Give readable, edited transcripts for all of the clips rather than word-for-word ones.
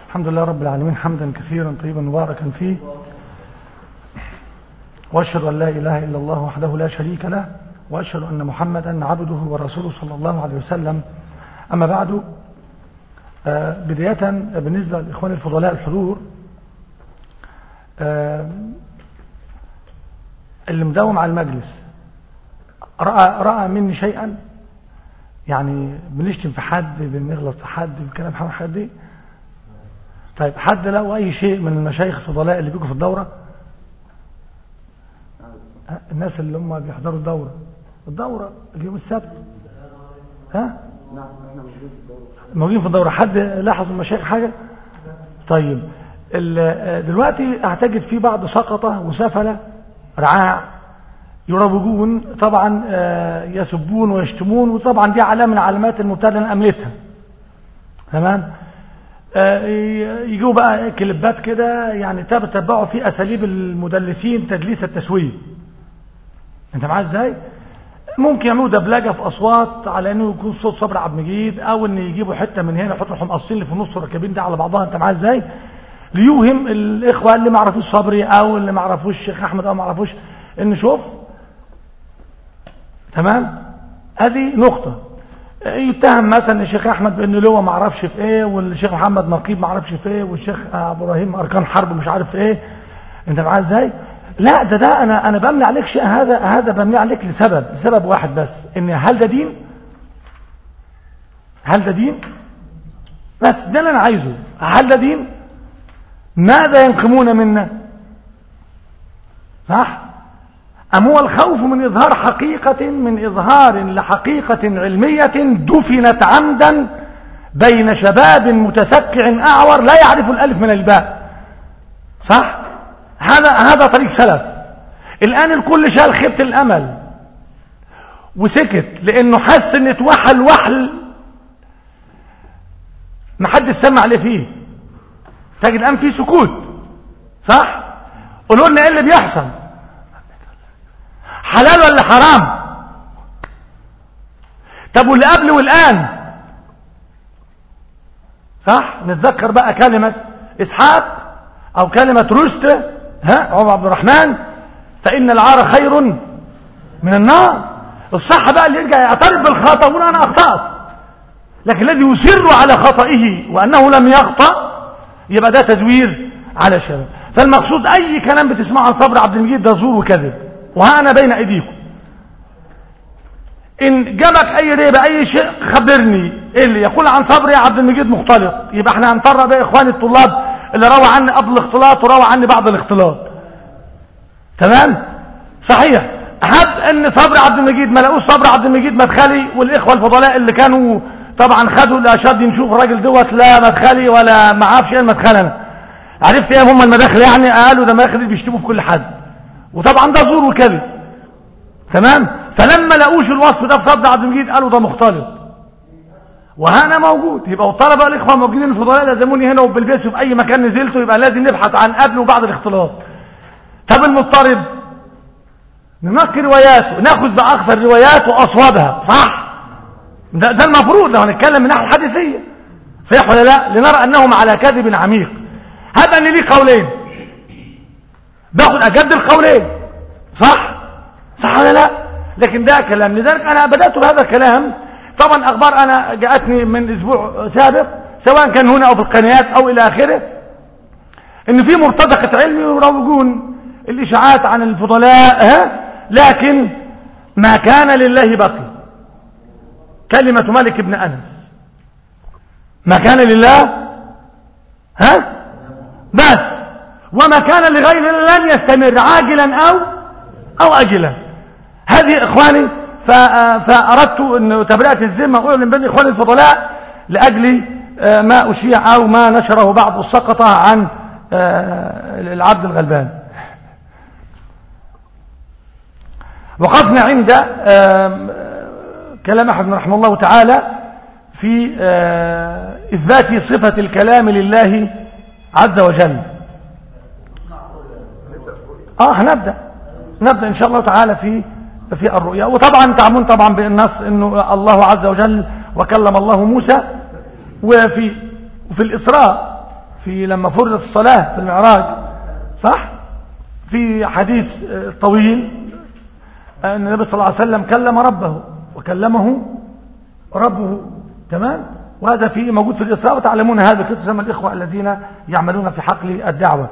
الحمد لله رب العالمين حمدا كثيرا طيبا مباركا فيه، وأشهد أن لا إله إلا الله وحده لا شريك له، وأشهد أن محمدا عبده ورسوله صلى الله عليه وسلم. أما بعد، بداية بالنسبة للإخوان الفضلاء الحضور، اللي مداوم على المجلس رأى مني شيئا، يعني بنشتم في حد، بنغلط في حد، بكلام حد دي. طيب حد لو أي شيء من المشايخ الفضلاء اللي بيجوا في الدورة، الناس اللي هم بيحضروا الدورة اليوم السبت، موجودين في الدورة، حد لاحظ من المشايخ حاجة؟ طيب دلوقتي اعتقد في بعض سقطة وسفلة رعاع يروجون طبعا، يسبون ويشتمون، وطبعا دي علامة من علامات المبتدأ اللي أملتها. تمام؟ يجوا بقى كليبات كده، يعني تتبعوا في أساليب المدلسين تدليس التسوية. انت معايا ازاي؟ ممكن يعملوا دبلجه في اصوات على انه يكون صوت صبري عبد المجيد، او ان يجيبوا حته من هنا يحطوا الحمقصين اللي في النص راكبين ده على بعضها. انت معايا ازاي؟ ليوهم الاخوه اللي ما يعرفوش صبري او اللي ما يعرفوش الشيخ احمد او ما يعرفوش ان شوف. تمام؟ هذه نقطه. يتهم مثلا الشيخ احمد بانه له ما اعرفش في ايه، والشيخ محمد نقيب ما اعرفش في ايه، والشيخ ابو ابراهيم اركان حرب مش عارف في ايه. انت معايا ازاي؟ لا، ده انا بمنع عليك شيء، هذا بمنع عليك لسبب واحد بس، ان هل ده دين؟ بس ده اللي انا عايزه. هل ده دين؟ ماذا ينقمون منا؟ صح؟ ام هو الخوف من اظهار حقيقة، من اظهار لحقيقة علمية دفنت عمدا بين شباب متسكع اعور لا يعرف الالف من الباء؟ صح؟ هذا طريق سلف. الآن الكل شال خيبة الأمل وسكت، لأنه حس أن اتوحل وحل ما حد سمع عليه فيه. تجد الآن في سكوت. صح؟ قولوا لنا ايه اللي بيحصل؟ حلال ولا حرام؟ طب واللي قبل والآن؟ صح؟ نتذكر بقى كلمة إسحاق أو كلمة رستة، عمر عبد الرحمن، فإن العار خير من النار. الصح بقى اللي يرجع يعترف بالخطأ ويقول أنا أخطأت، لكن الذي يصر على خطئه وأنه لم يخطأ يبقى ده تزوير على الشباب. فالمقصود أي كلام بتسمعه عن صبري عبد المجيد ده زور وكذب، وها أنا بين أيديكم. إن جابك أي ريبة أي شيء خبرني. اللي يقول عن صبري عبد المجيد مختلط، يبقى احنا هنفرق بقى إخواني الطلاب اللي روى عني قبل الاختلاط وروى عني بعد الاختلاط. تمام؟ صحيح. هب ان صبري عبد المجيد ما لقوش صبري عبد المجيد مدخلي، والاخوه الفضلاء اللي كانوا طبعا خدوا الاشاد نشوف الراجل دوت لا مدخلي ولا ما عارفش ايه المدخل. انا عرفت ايه هم المداخل، يعني قالوا ده مداخل بيشتموا في كل حد، وطبعا ده زور وكذب. تمام؟ فلما لقوش الوصف ده في صبري عبد المجيد قالوا ده مختلط، وهنا موجود. يبقى الطلبه الاخوه موجودين الفضلاء لازموني هنا وبلبسوا في اي مكان نزلته، يبقى لازم نبحث عن قبل وبعد الاختلاط. طب المضطرب ننقي رواياته، ناخذ باقصى الروايات واصوبها. صح؟ ده المفروض لو هنتكلم من الناحيه الحديثيه. صحيح ولا لا؟ لنرى انهم على كذب عميق. هذا ان ليه قولين باخذ اجد القولين. صح ولا لا؟ لكن ده كلام. لذلك انا بدات بهذا الكلام. طبعا اخبار انا جاءتني من اسبوع سابق، سواء كان هنا او في القنوات او الى اخره، ان في مرتزقه علمي يروجون الاشاعات عن الفضلاء، لكن ما كان لله بقي. كلمة مالك بن أنس، ما كان لله بس، وما كان لغير الله لن يستمر عاجلا أو أجلا. هذه إخواني، فأردت أن تبرئة الذمة أقول من بين إخواني الفضلاء لأجل ما أشيع أو ما نشره بعض السقطة عن العبد الغلبان. وقفنا عند كلام أحمد رحمه الله تعالى في إثبات صفة الكلام لله عز وجل. هنبدأ إن شاء الله تعالى في الرؤيا. وطبعا تعلمون طبعا بالنص إنه الله عز وجل وكلم الله موسى، وفي الإسراء في لما فرضت الصلاة في المعراج، صح؟ في حديث طويل أن النبي صلى الله عليه وسلم كلم ربه وكلمه ربه، تمام؟ وهذا فيه موجود في الإسراء، وتعلمون هذا قصة من الإخوة الذين يعملون في حقل الدعوة.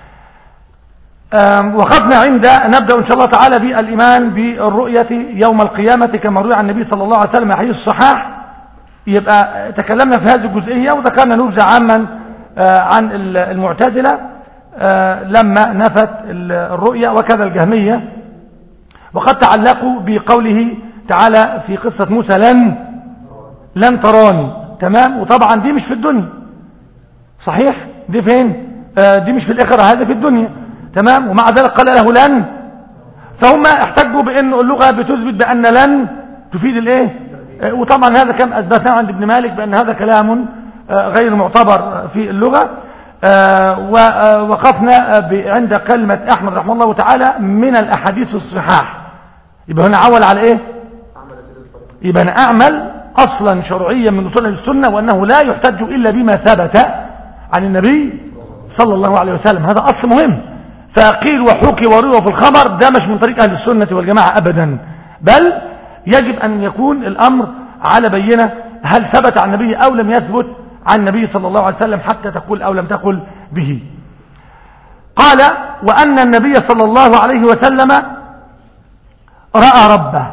وقفنا عند نبدأ إن شاء الله تعالى بالإيمان بالرؤية يوم القيامة كما روي عن النبي صلى الله عليه وسلم حديث الصحاح. يبقى تكلمنا في هذه الجزئية وذكرنا نبذة عاما عن المعتزلة لما نفت الرؤية، وكذا الجهمية، وقد تعلقوا بقوله تعالى في قصة موسى لن تراني، تمام؟ وطبعا دي مش في الدنيا، صحيح؟ دي فين؟ دي مش في الآخرة، هذا في الدنيا، تمام؟ ومع ذلك قال له لن، فهم احتجوا بأن اللغة بتثبت بأن لن تفيد الايه، وطبعا هذا كم أثبتنا عند ابن مالك بأن هذا كلام غير معتبر في اللغة. ووقفنا عند كلمة أحمد رحمه الله تعالى من الأحاديث الصحاح. يبقى هنا عول على ايه؟ يبقى أنا أعمل أصلا شرعيا من أصول السنة، وأنه لا يحتج إلا بما ثبت عن النبي صلى الله عليه وسلم، هذا أصل مهم. فقيل وحكي وروى في الخبر ده مش من طريق أهل السنة والجماعة أبدا، بل يجب أن يكون الأمر على بينة، هل ثبت عن النبي أو لم يثبت عن النبي صلى الله عليه وسلم حتى تقول أو لم تقل به. قال وأن النبي صلى الله عليه وسلم رأى ربه،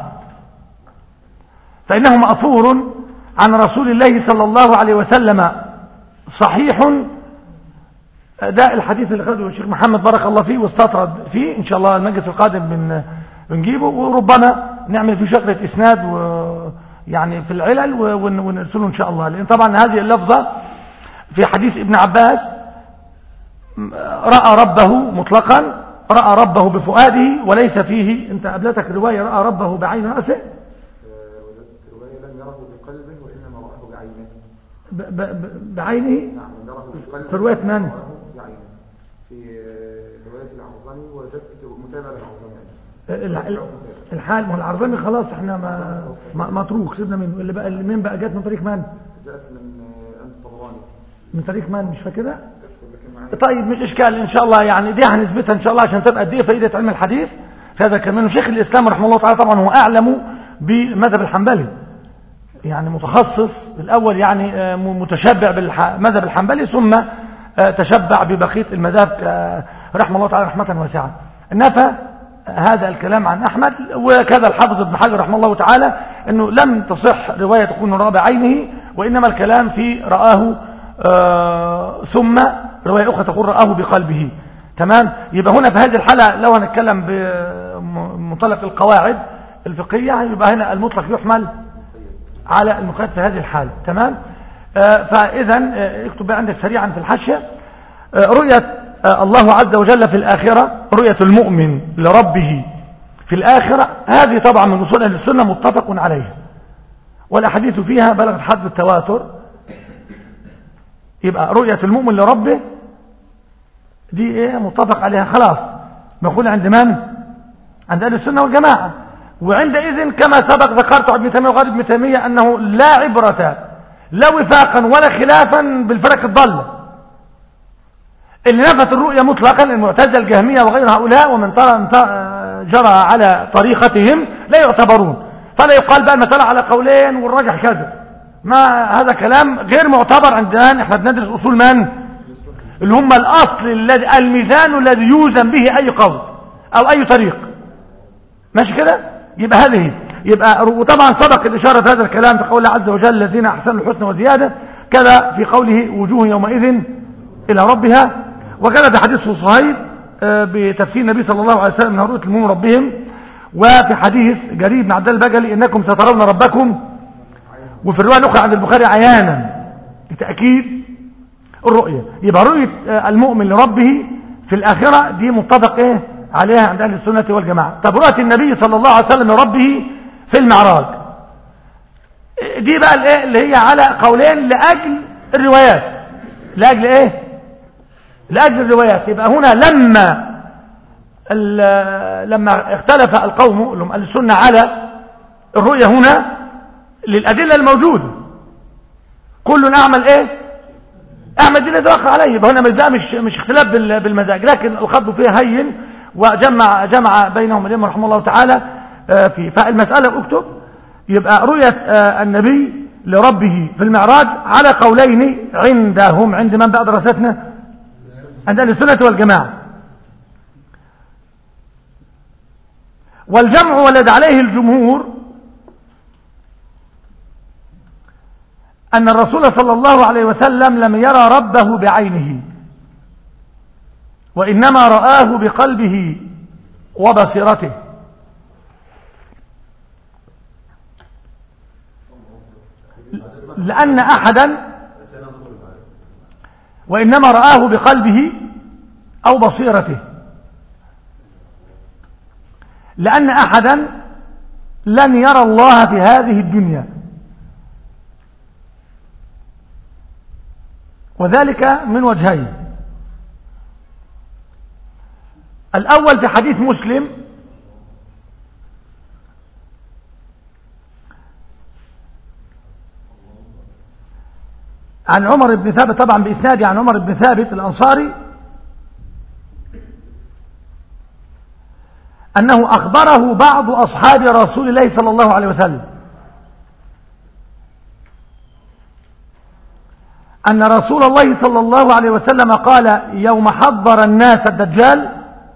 فإنه مأثور عن رسول الله صلى الله عليه وسلم صحيح. ده الحديث اللي خده الشيخ محمد بارك الله فيه واستطرد فيه، إن شاء الله المجلس القادم بنجيبه، وربما نعمل فيه شقرة إسناد يعني في العلل ونرسله إن شاء الله، لأن طبعا هذه اللفظة في حديث ابن عباس رأى ربه مطلقا، رأى ربه بفؤاده، وليس فيه، انت قبلتك رواية رأى ربه بعين رأسه، رواية لم يره بقلبه وإنما رأه بعينه. بعينه؟ نعم، يره بقلبه. في رواية من؟ بعينه. في رواية العرزاني وجدت متابعة العرزاني. الحال ما العرزاني خلاص احنا ما متروك سيبنا منه. اللي بقى مين بقى جت من طريق من؟ جاءت من أنت الطبراني. من طريق من مش فاكرها؟ طيب مش اشكال ان شاء الله، يعني دي هنثبتها ان شاء الله عشان تبقى قد ايه فائده علم الحديث في هذا كمان. شيخ الاسلام رحمه الله تعالى طبعا هو اعلم بالمذهب الحنبلي، يعني متخصص الاول، يعني متشبع بالمذهب الحنبلي ثم تشبع ببقيه المذاهب رحمه الله تعالى رحمه واسعه. نفى هذا الكلام عن احمد، وكذا الحافظ ابن حجر رحمه الله تعالى انه لم تصح روايه تكون رأى بعينه، وانما الكلام في رآه ثم رواية أخرى تقول رآه بقلبه، تمام؟ يبقى هنا في هذه الحالة لو هنتكلم بمنطلق القواعد الفقهية، يبقى هنا المطلق يحمل على المقيد في هذه الحالة، تمام؟ فإذا اكتب بقى عندك سريعا في الحاشية رؤية الله عز وجل في الآخرة، رؤية المؤمن لربه في الآخرة، هذه طبعا من أصول أهل السنة متفق عليها، والأحاديث فيها بلغت حد التواتر. يبقى رؤية المؤمن لربه دي ايه متفق عليها خلاص، نقول عند من؟ عند أهل السنة والجماعة. وعندئذ كما سبق ذكرت ابن تيمية وغير ابن تيمية أنه لا عبرة لا وفاقا ولا خلافا بالفرق الضالة اللي نفت الرؤية مطلقا، المعتزلة الجهمية وغير هؤلاء ومن جرى على طريقتهم لا يعتبرون، فلا يقال بقى المسألة على قولين والراجح كذا، ما هذا كلام غير معتبر عندنا. احنا بندرس اصول من؟ اللي هم الاصل الذي الميزان الذي يوزن به اي قول او اي طريق، ماشي كده؟ يبقى هذه يبقى، وطبعا سبق الاشاره في هذا الكلام في قول الله عز وجل الذين احسنوا الحسنى وزياده، كذا في قوله وجوه يومئذ الى ربها، وكذا في حديث صهيب بتفسير النبي صلى الله عليه وسلم من رؤيه المؤمنين ربهم، وفي حديث جرير بن عبد الله البجلي انكم سترون ربكم، وفي الرواية الأخرى عند البخاري عيانا لتأكيد الرؤية. يبقى رؤية المؤمن لربه في الآخرة دي متفق ايه عليها عند أهل السنة والجماعة. طب رؤية النبي صلى الله عليه وسلم لربه في المعراج دي بقى الايه اللي هي على قولين لأجل الروايات، لأجل ايه؟ لأجل الروايات. يبقى هنا لما اختلف القوم اللي هم أهل السنة على الرؤية هنا للأدلة الموجودة، كل أعمل ايه؟ احمد دي الذي وقع عليه، يبقى هنا ده مش اختلاف بالمزاج، لكن الخط فيه هين، وجمع بينهم الإمام رحمه الله تعالى فيه. فالمسألة اكتب، يبقى رؤية النبي لربه في المعراج على قولين عندهم، عند من بقى دراستنا؟ عند أهل السنة والجماعة. والجمع والذي عليه الجمهور أن الرسول صلى الله عليه وسلم لم يرى ربه بعينه، وإنما رآه بقلبه وبصيرته، لأن أحدا وإنما رآه بقلبه أو بصيرته، لأن أحدا لن يرى الله في هذه الدنيا، وذلك من وجهين. الأول في حديث مسلم عن عمر بن ثابت، طبعا بإسناده عن عمر بن ثابت الأنصاري، أنه أخبره بعض أصحاب رسول الله صلى الله عليه وسلم أن رسول الله صلى الله عليه وسلم قال يوم حضر الناس الدجال،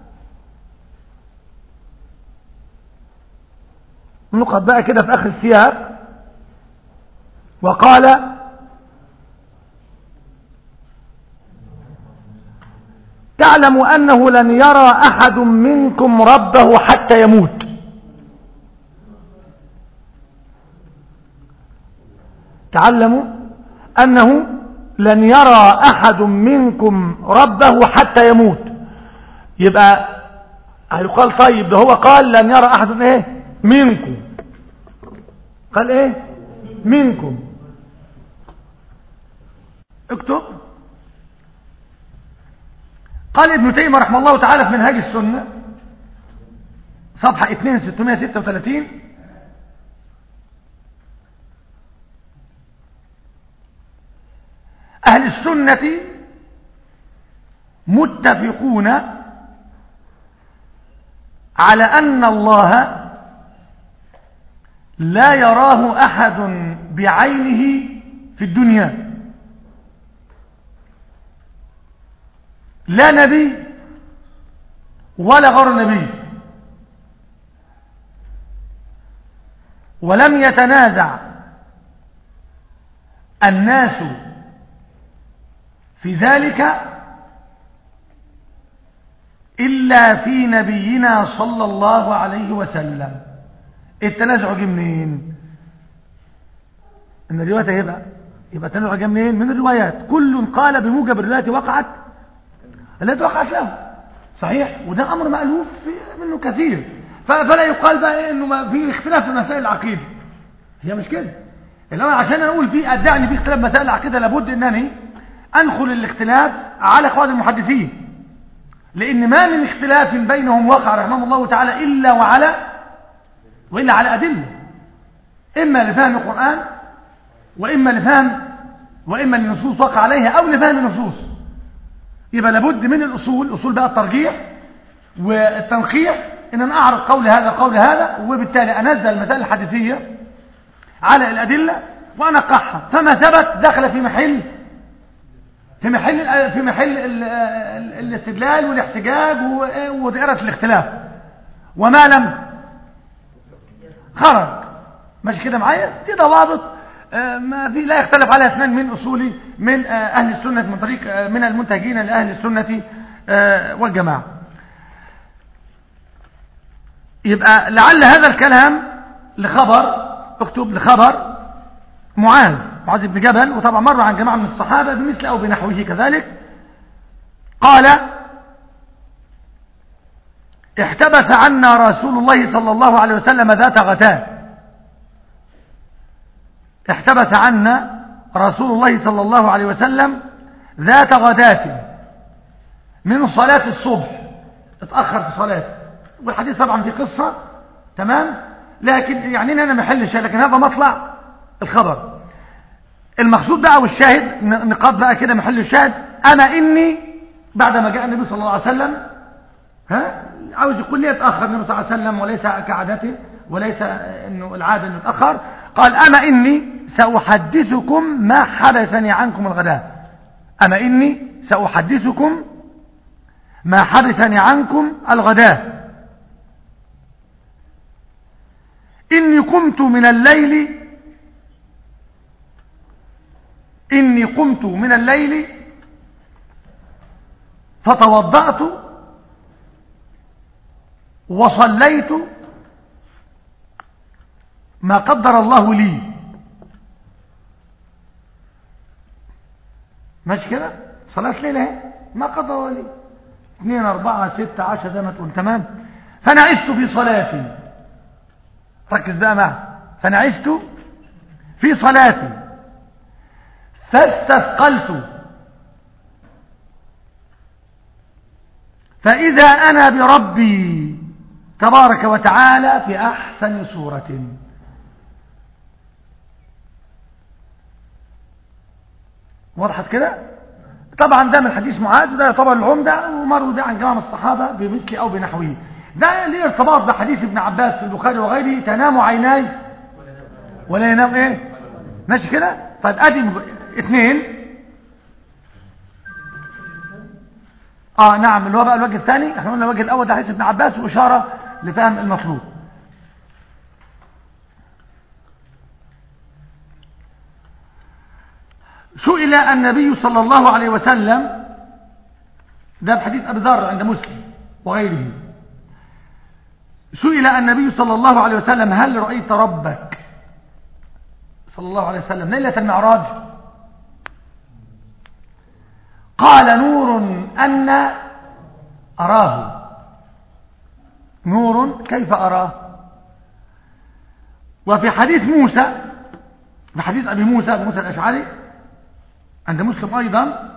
نقط بقى كده في آخر السياق، وقال تعلم أنه لن يرى أحد منكم ربه حتى يموت. تعلموا أنه لن يرى أحد منكم ربه حتى يموت. يبقى هيقال طيب ده هو قال لن يرى أحد إيه منكم، قال إيه منكم. اكتب. قال ابن تيمية رحمه الله تعالى في منهاج السنة صفحة 2636: أهل السنة متفقون على أن الله لا يراه أحد بعينه في الدنيا، لا نبي ولا غير نبي، ولم يتنازع الناس في ذلك إلا في نبينا صلى الله عليه وسلم. التنازع جه منين؟ ان الروايات يبقى التنازع جه منين؟ من الروايات. كل قال بموجب الروايات التي وقعت له، صحيح، وده امر مألوف منه كثير. فلا يقال بقى انه ما في اختلاف في مسائل العقيده، هي مش كده. الان عشان اقول في ادعي في اختلاف مسائل العقيده لابد انني انخل الاختلاف على قواعد المحدثين، لان ما من اختلاف بينهم وقع رحمه الله تعالى والا على ادله، اما لفهم القران واما لنصوص وقع عليها او لفهم النصوص. يبقى لابد من الاصول بقى الترجيح والتنقيح، ان انا اعرض قول هذا وبالتالي انزل المسائل الحديثيه على الادله وانقحها، فما ثبت دخل في محل الاستدلال والاحتجاج ودائره الاختلاف، وما لم خرج. ماشي كده معايا؟ دي ضوابط ما في لا يختلف عليها اثنان من اهل السنه، من طريق من المنتهجين لاهل السنه والجماعه. يبقى لعل هذا الكلام لخبر، اكتب لخبر معاذ بن جبل، وطبعا مر عن جماعه من الصحابه بمثل او بنحوه كذلك. قال احتبس عنا رسول الله صلى الله عليه وسلم ذات غتاه. احتبس عنا رسول الله صلى الله عليه وسلم ذات غداة من صلاة الصبح، اتأخر في صلاته، والحديث طبعا في قصة، تمام، لكن يعني أنا ما حلش، لكن هذا مطلع الخبر. المقصود بقى والشاهد نقاط بقى كده محل الشاهد. أما إني بعدما جاء النبي صلى الله عليه وسلم عاوز يقول لي يتأخر النبي صلى الله عليه وسلم وليس كعادته وليس إنه العادة إنه يتأخر. قال أما إني سأحدثكم ما حبسني عنكم الغداء. أما إني سأحدثكم ما حبسني عنكم الغداء. إني قمت من الليل فتوضأت وصليت ما قدر الله لي. ماشي كده؟ صلاة ليلة ما قدر الله لي 2 4 6 10 زي ما تقول. تمام. فنعست في صلاتي. ركز بقى معي. فنعست في صلاتي فاستثقلت فإذا أنا بربي تبارك وتعالى في أحسن صورة. وضحت كده؟ طبعا ده من حديث معاذ وده يعتبر العمدة ومروا ده عن جماعة الصحابة بمثل أو بنحوه. ده ليه ارتباط بحديث ابن عباس في البخاري وغيره تنام عيناي ولا ينام ايه؟ ماشي كده؟ طيب ادي 2. نعم اللي هو بقى الوجه الثاني. احنا قلنا الوجه الاول ده حديث ابن عباس واشاره لفهم المطلوب. سئل النبي صلى الله عليه وسلم، ده بحديث ابي ذر عند مسلم وغيره، سئل النبي صلى الله عليه وسلم هل رأيت ربك صلى الله عليه وسلم ليلة المعراج؟ قال نور أن أراه. نور كيف أراه؟ وفي حديث موسى، في حديث أبي موسى الأشعري عند مسلم أيضا،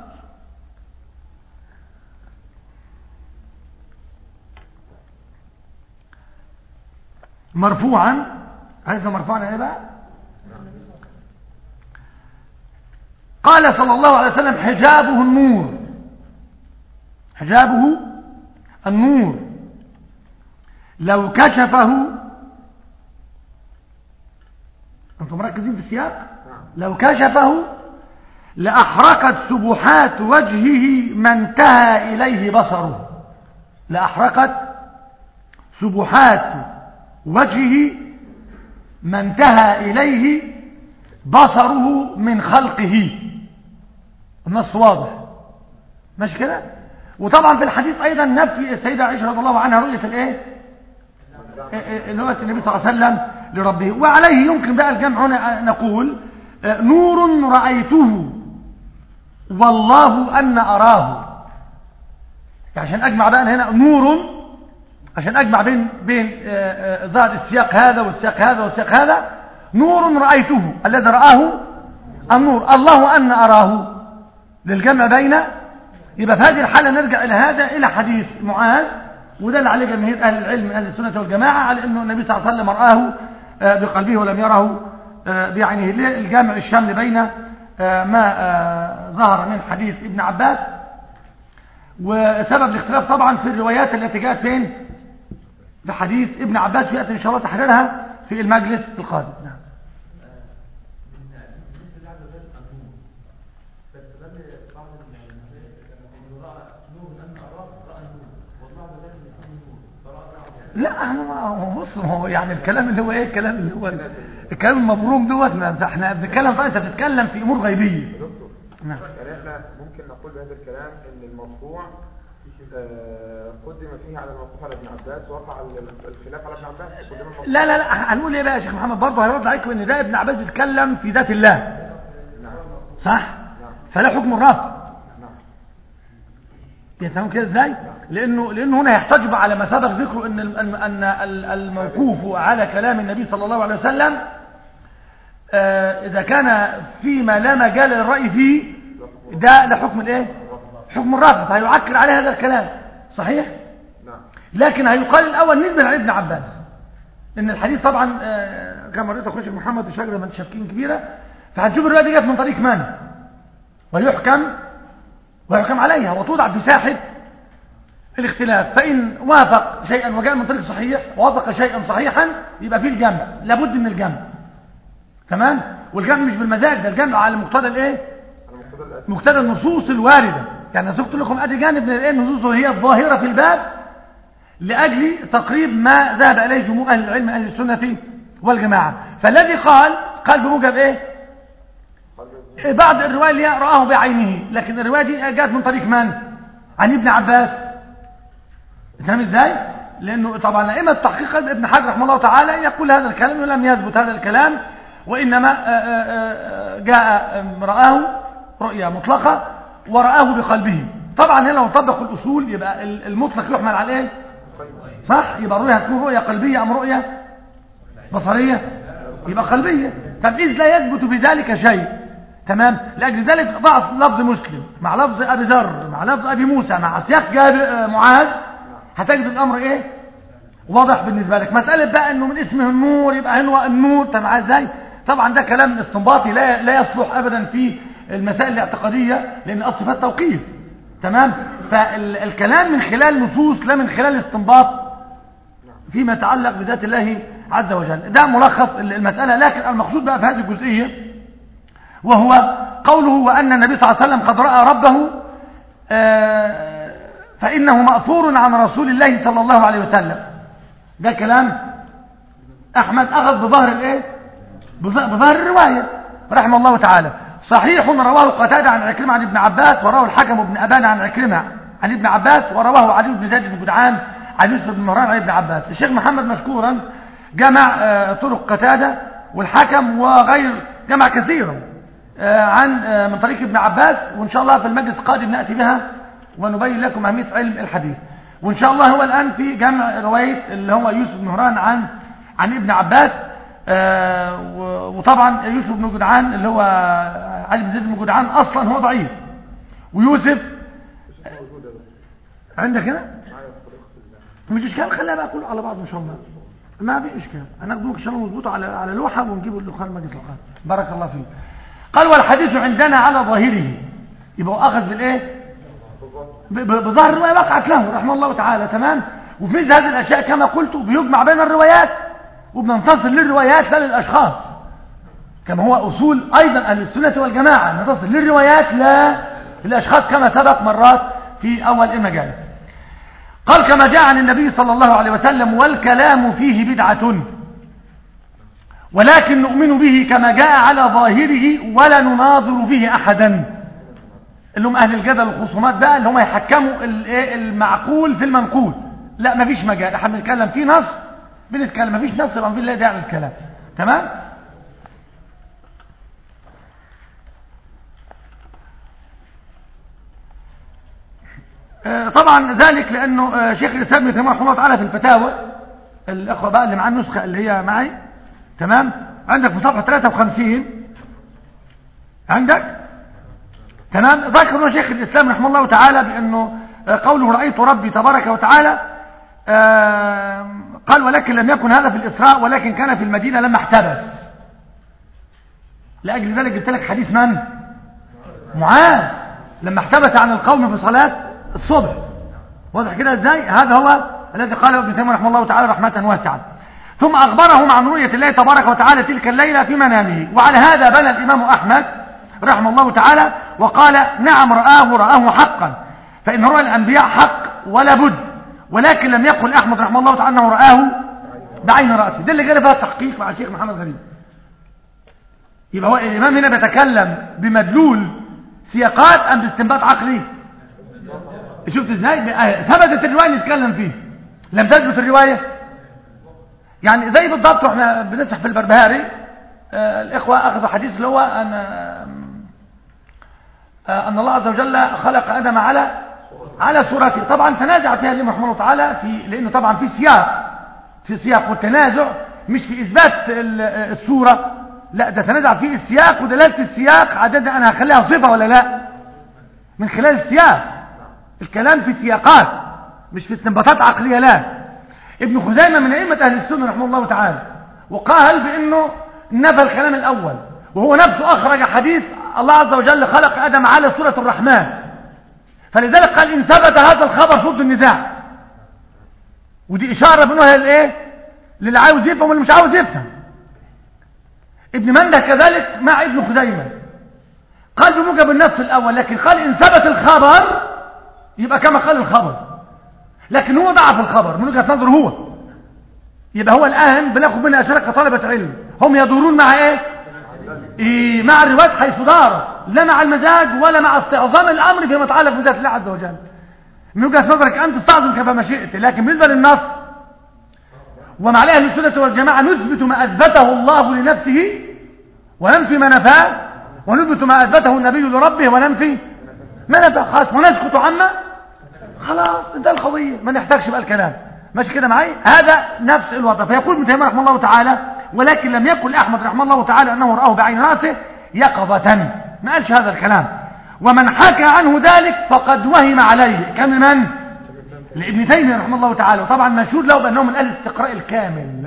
مرفوعا. هذا مرفوعا ايه بقى؟ قال صلى الله عليه وسلم حجابه النور. حجابه النور لو كشفه، انتم مركزين في السياق، لو كشفه لأحرقت سبحات وجهه ما انتهى إليه بصره. لأحرقت سبحات وجهه ما انتهى إليه بصره من خلقه. النص واضح ماشي كده. وطبعا في الحديث أيضا نفي السيدة عائشة رضي الله عنها رؤية الايه اللي هو النبي صلى الله عليه وسلم لربه. وعليه يمكن بقى الجمع هنا نقول نور رأيته والله أن أراه. عشان أجمع بقى هنا نور، عشان أجمع بين ظاهر السياق هذا والسياق هذا والسياق هذا. نور رأيته الذي رآه النور، الله أن أراه للجمع بين. يبقى في هذه الحالة نرجع إلى هذا، إلى حديث معاذ، وده اللي عليه جماهير أهل العلم من أهل السنة والجماعة، على أنه النبي صلى الله عليه وسلم رآه بقلبه ولم يره بعينه. الجامع الشمل بين ما ظهر من حديث ابن عباس. وسبب الاختلاف طبعا في الروايات التي جاءت فين في حديث ابن عباس، ويأتي إن شاء الله تحريرها في المجلس القادم. نعم. لا احنا ما بص، هو يعني الكلام اللي هو ايه، الكلام اللي هو الكلام المبروم دوت، احنا بنتكلم طبعا، انت بتتكلم في امور غيبيه. نعم. يعني احنا ممكن نقول بهذا الكلام ان المرفوع قدم فيه على الموقوف على ابن عباس، وقع الخلاف على ابن عباس. لا هنقول ايه بقى يا شيخ محمد؟ برضه هيرد عليكم ان ده ابن عباس بيتكلم في ذات الله. نعم. صح. نعم. فلا حكم الرفع. يفهمون كده ازاي؟ لانه هنا يحتجب على ما سبق ذكره ان الموقوف على كلام النبي صلى الله عليه وسلم اذا كان فيما لا مجال للراي فيه ده لحكم الايه؟ حكم الرفع، فهيعكر عليه هذا الكلام. صحيح؟ لكن هيقال الاول نسبه على ابن عباس، ان الحديث طبعا كما رأيت اخويا محمد الشجره من شبكين كبيره، فهتشوف الرواية دي جت من طريق من ويحكم عليها وتوضع في ساحة الاختلاف. فإن وافق شيئا وجاء من طريق صحيح ووافق شيئا صحيحا يبقى فيه الجمع، لابد من الجمع. تمام. والجمع مش بالمزاج، ده الجمع على مقتضى الايه؟ مقتضى النصوص الواردة. يعني قلت لكم ادي جانب من النصوص وهي الظاهرة في الباب لأجل تقريب ما ذهب إليه جمهور أهل العلم أهل السنة والجماعة. فالذي قال بموجب ايه؟ بعض الرواية اللي رآه بعينه، لكن الرواية دي جاءت من طريق من؟ عن ابن عباس. فاهم ازاي؟ لأنه طبعا أئمة التحقيق ابن حجر رحمه الله تعالى يقول هذا الكلام ولم يثبت هذا الكلام، وإنما جاء رآه رؤية مطلقة ورآه بقلبه. طبعا هنا لو طبق الأصول يبقى المطلق يحمل على ايه؟ صح؟ يبقى الرؤية هتكون رؤية قلبية أم رؤية بصرية؟ يبقى قلبية. طب إذ لا يثبت في ذلك شيء، تمام؟ لأجل ذلك ضعف لفظ مسلم مع لفظ أبي ذر مع لفظ أبي موسى مع سياق معاذ، هتجد الأمر إيه؟ واضح بالنسبة لك. مسألة بقى إنه من اسمه النور يبقى هو النور، طب معاه إزاي؟ طبعا ده كلام استنباطي لا يصلح أبدا في المسائل الاعتقادية، لأن أصل فيها التوقيف. تمام. فالكلام من خلال نصوص لا من خلال استنباط فيما يتعلق بذات الله عز وجل. ده ملخص المسألة. لكن المقصود بقى في هذه الجزئية وهو قوله وأن النبي صلى الله عليه وسلم قد رأى ربه فإنه مأثور عن رسول الله صلى الله عليه وسلم. ده كلام أحمد أخذ بظهر الإيه؟ بظهر الرواية رحمه الله تعالى. صحيح رواه قتادة عن عكرمة عن ابن عباس، ورواه الحكم بن أبان عن عكرمة عن ابن عباس، ورواه علي بن زيد بن جدعان عن يوسف بن مهران عن ابن عباس. الشيخ محمد مشكورا جمع طرق قتادة والحكم وغير جمع كثيرا عن من طريق ابن عباس، وإن شاء الله في المجلس القادم نأتي بها ونبين لكم أهمية علم الحديث. وإن شاء الله هو الآن في جمع رواية اللي هو يوسف بن مهران عن ابن عباس. وطبعا يوسف بن جدعان اللي هو علي بن زيد بن جدعان أصلا هو ضعيف، ويوسف عندك هنا مش إشكال، خليها بقى كله على بعض إن شاء الله، ما في إشكال. هناخدوك إن شاء الله نظبطه على لوحة ونجيبه اللوحة المجلس القادم. بارك الله فيك. قال والحديث عندنا على ظاهره، يبقى أخذ بالإيه؟ بظاهر الرواية وقعت له رحمه الله تعالى. تمام. وفي مثل هذه الأشياء كما قلت بيجمع بين الروايات وبننتصر للروايات لا للأشخاص، كما هو أصول أيضا أهل السنة والجماعة، ننتصر للروايات لا للأشخاص كما سبق مرات في أول المجالس. قال كما جاء عن النبي صلى الله عليه وسلم والكلام فيه بدعة ولكن نؤمن به كما جاء على ظاهره ولا نناظر فيه أحدا. اللي هم أهل الجدل والخصومات بقى اللي هم يحكموا المعقول في المنقول، لا مفيش مجال، احنا بنتكلم في نص بنتكلم، مفيش نص يبقى مفيش لا داعي للكلام. تمام. طبعا ذلك لأنه شيخ الإسلام ابن تيمية رحمه الله تعالى في الفتاوى، الأخوة بقى اللي معاه النسخة اللي هي معي، تمام، عندك في صفحة 53 عندك، تمام، ذكر شيخ الإسلام رحمه الله تعالى بأنه قوله رأيت ربي تبارك وتعالى قال ولكن لم يكن هذا في الإسراء ولكن كان في المدينة لما احتبس. لأجل ذلك جبت لك حديث من؟ معاذ لما احتبس عن القوم في صلاة الصبح. واضح كده ازاي؟ هذا هو الذي قاله ابن تيمية رحمه الله تعالى رحمة واسعة. ثم أخبرهم عن رؤية الله تبارك وتعالى تلك الليلة في منامه. وعلى هذا بنى الإمام أحمد رحمه الله تعالى وقال نعم رآه حقا، فإن رؤى الأنبياء حق ولا بد، ولكن لم يقل أحمد رحمه الله تعالى أنه رآه بعين رأسه. ده اللي جاء فيها التحقيق مع الشيخ محمد غريب. يبقى هو الإمام هنا بيتكلم بمدلول سياقات أم باستنباط عقلي؟ شفت ازاي؟ ثبتت الرواية نتكلم فيه، لم تثبت الرواية. يعني زي بالضبط واحنا بنسح في البربهاري، الإخوة أخذوا حديث اللي هو أن الله عز وجل خلق آدم على صورته. طبعا تنازع فيها الإمام رحمه الله تعالى لأنه طبعا في سياق والتنازع مش في إثبات الصورة، لا ده تنازع في السياق ودلالة السياق عدد أنا هخليها صفة ولا لا من خلال السياق. الكلام في سياقات مش في استنباطات عقلية. لا، ابن خزيمة من أئمة أهل السنة رحمه الله تعالى وقال بأنه نفى الكلام الأول وهو نفسه أخرج حديث الله عز وجل خلق آدم على سورة الرحمن، فلذلك قال إن ثبت هذا الخبر ضد النزاع. ودي إشارة بأنها للإيه؟ للي عاوز يفهم واللي مش عاوز يفهم. ابن منده كذلك مع ابن خزيمة قال بموجب النص الأول، لكن قال إن ثبت الخبر يبقى كما قال الخبر، لكن هو ضعف الخبر من وجهة نظره هو. يبقى هو الآن بناخد منها أشياء كطلبة علم، هم يدورون مع إيه؟ مع الروايات حيث دار، لا مع المزاج ولا مع استعظام الأمر فيما يتعلق بذات الله عز وجل. من وجهة نظرك أنت تستعظم كما شئت، لكن بالنسبة للنص ومع أهل السنة والجماعة نثبت ما أثبته الله لنفسه وننفي ما نفاه، ونثبت ما أثبته النبي لربه وننفي ما نفاه، خلاص، ونسكت عما خلاص انتهى القضية، ما نحتاجش بقى الكلام. ماشي كده معي؟ هذا نفس الوضع. فيقول ابن تيمية رحمه الله تعالى ولكن لم يقل أحمد رحمه الله تعالى أنه رآه بعين رأسه يقظة، ما قالش هذا الكلام. ومن حكى عنه ذلك فقد وهم عليه، كم من؟ لابن تيمية رحمه الله تعالى. وطبعا مشهود له بأنه من أهل الاستقراء الكامل،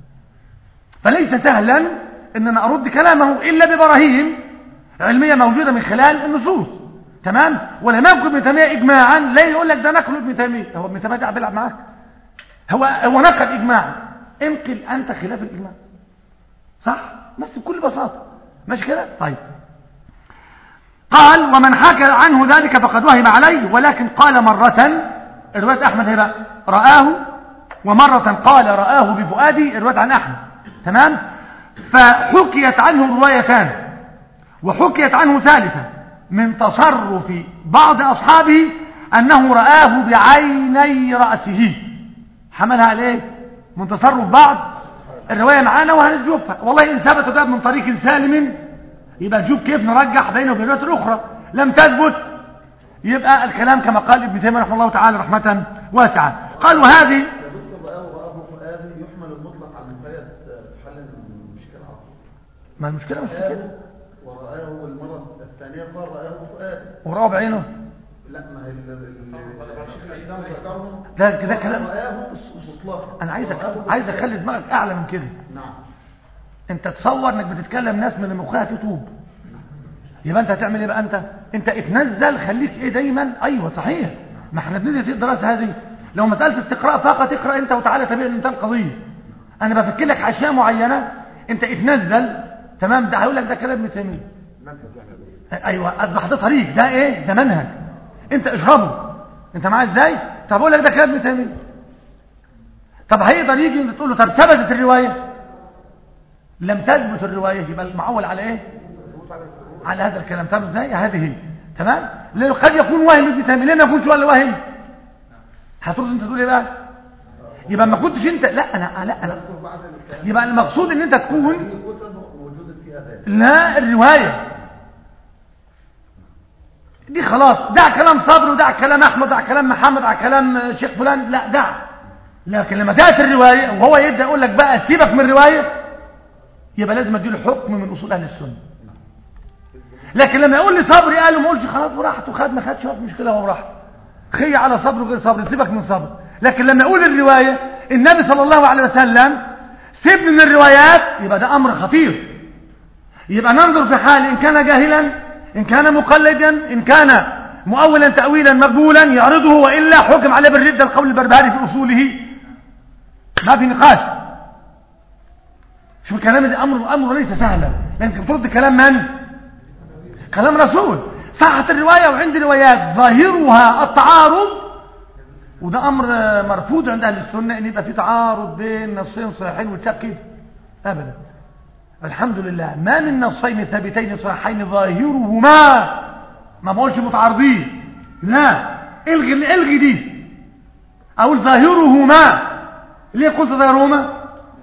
فليس سهلا أننا أرد كلامه إلا ببراهين علمية موجودة من خلال النصوص. تمام؟ ولما ينقل ابن تيمية إجماعا لا يقول لك ده نقل ابن تيمية، هو ابن تيمية قاعد بيلعب معاك، هو نقل إجماعا، انقل أنت خلاف الإجماع، صح؟ بس بكل بساطة. ماشي كده؟ طيب. قال ومن حكى عنه ذلك فقد وهم عليه، ولكن قال مرة، رواية أحمد هي بقى رآه، ومرة قال رآه بفؤادي، رواية عن أحمد. تمام؟ فحكيت عنه روايتان، وحكيت عنه ثالثة من تصرف بعض أصحابه أنه رآه بعيني رأسه، حملها عليه من تصرف بعض. الرواية معانا وهنشوفها، والله إن ثبت ده من طريق سالم يبقى نشوف كيف نرجح بينه وبين الروايات الأخرى. لم تثبت يبقى الكلام كما قال ابن تيمية رحمه الله تعالى رحمة واسعة. قال وهذه يحمل المطلق على المقيد تحل المشكلة على طول. ما المشكلة مش كده، ورآه المرة الثانية قال رآه فؤاد ورآه بعينه. لا ما هي ده كلام. انا عايز اخلي دماغك اعلى من كده. نعم. انت تصور انك بتتكلم ناس من مخها تتوب، يبقى انت هتعمل ايه بقى؟ انت اتنزل، خليك ايه دايما. ايوه صحيح، ما احنا بندرس الدراسه هذه. لو مساله استقراء فقط اقرا انت وتعالى تبيع انت القضيه. انا بفكر لك اشياء معينه، انت اتنزل. تمام؟ ده هقول لك ده كلام ابن تيميه. ايوه اصبح ده طريق، ده ايه؟ ده منهج، انت اشربه. انت معايا ازاي؟ طب اقول لك ده كلام ابن تيميه. طب هيقدر يجي انت تقول له طب ثبتت الروايه؟ لم تثبت الروايه، يبقى المعول على ايه؟ على هذا الكلام. طب ازاي؟ هذه تمام. لانه قد يكون وهم ابن تيميه، ليه ما يكونش ولا وهم؟ هترد انت تقول ايه بقى؟ يبقى ما كنتش انت. لا انا يبقى المقصود ان انت تكون لا الروايه دي خلاص، دع كلام صبري ودع كلام احمد ودع كلام محمد ودع كلام شيخ فلان، لا دع. لكن لما جاءت الروايه وهو يبدا يقول لك بقى سيبك من الروايه، يبقى لازم اديله حكم من اصول اهل السنه. لكن لما يقول لي صبري قال ما اقولش خلاص براحته، خد ما خدش مش مشكله، هو براحته، خي على صبر وغير صبر، سيبك من صبر. لكن لما يقول الروايه النبي صلى الله عليه وسلم سيبني من الروايات، يبقى ده امر خطير. يبقى ننظر في حال ان كان جاهلا، ان كان مقلدا، ان كان مؤولا تاويلا مقبولا يعرضه، والا حكم عليه بالرده القول البربهاري في اصوله، ما في نقاش. شوف الكلام ده امر ليس سهلا، لانك بترد كلام من؟ كلام رسول. صحت الروايه وعندي روايات ظاهرها التعارض، وده امر مرفوض عند اهل السنه، ان يبقى في تعارض بين نصين صحيحين وتساب كده ابدا. الحمد لله ما من نصين ثابتين صحيحين ظاهرهما، ما بقولش متعارضين، لا الغي دي، او ظاهرهما. ليه قلت ظاهرهما؟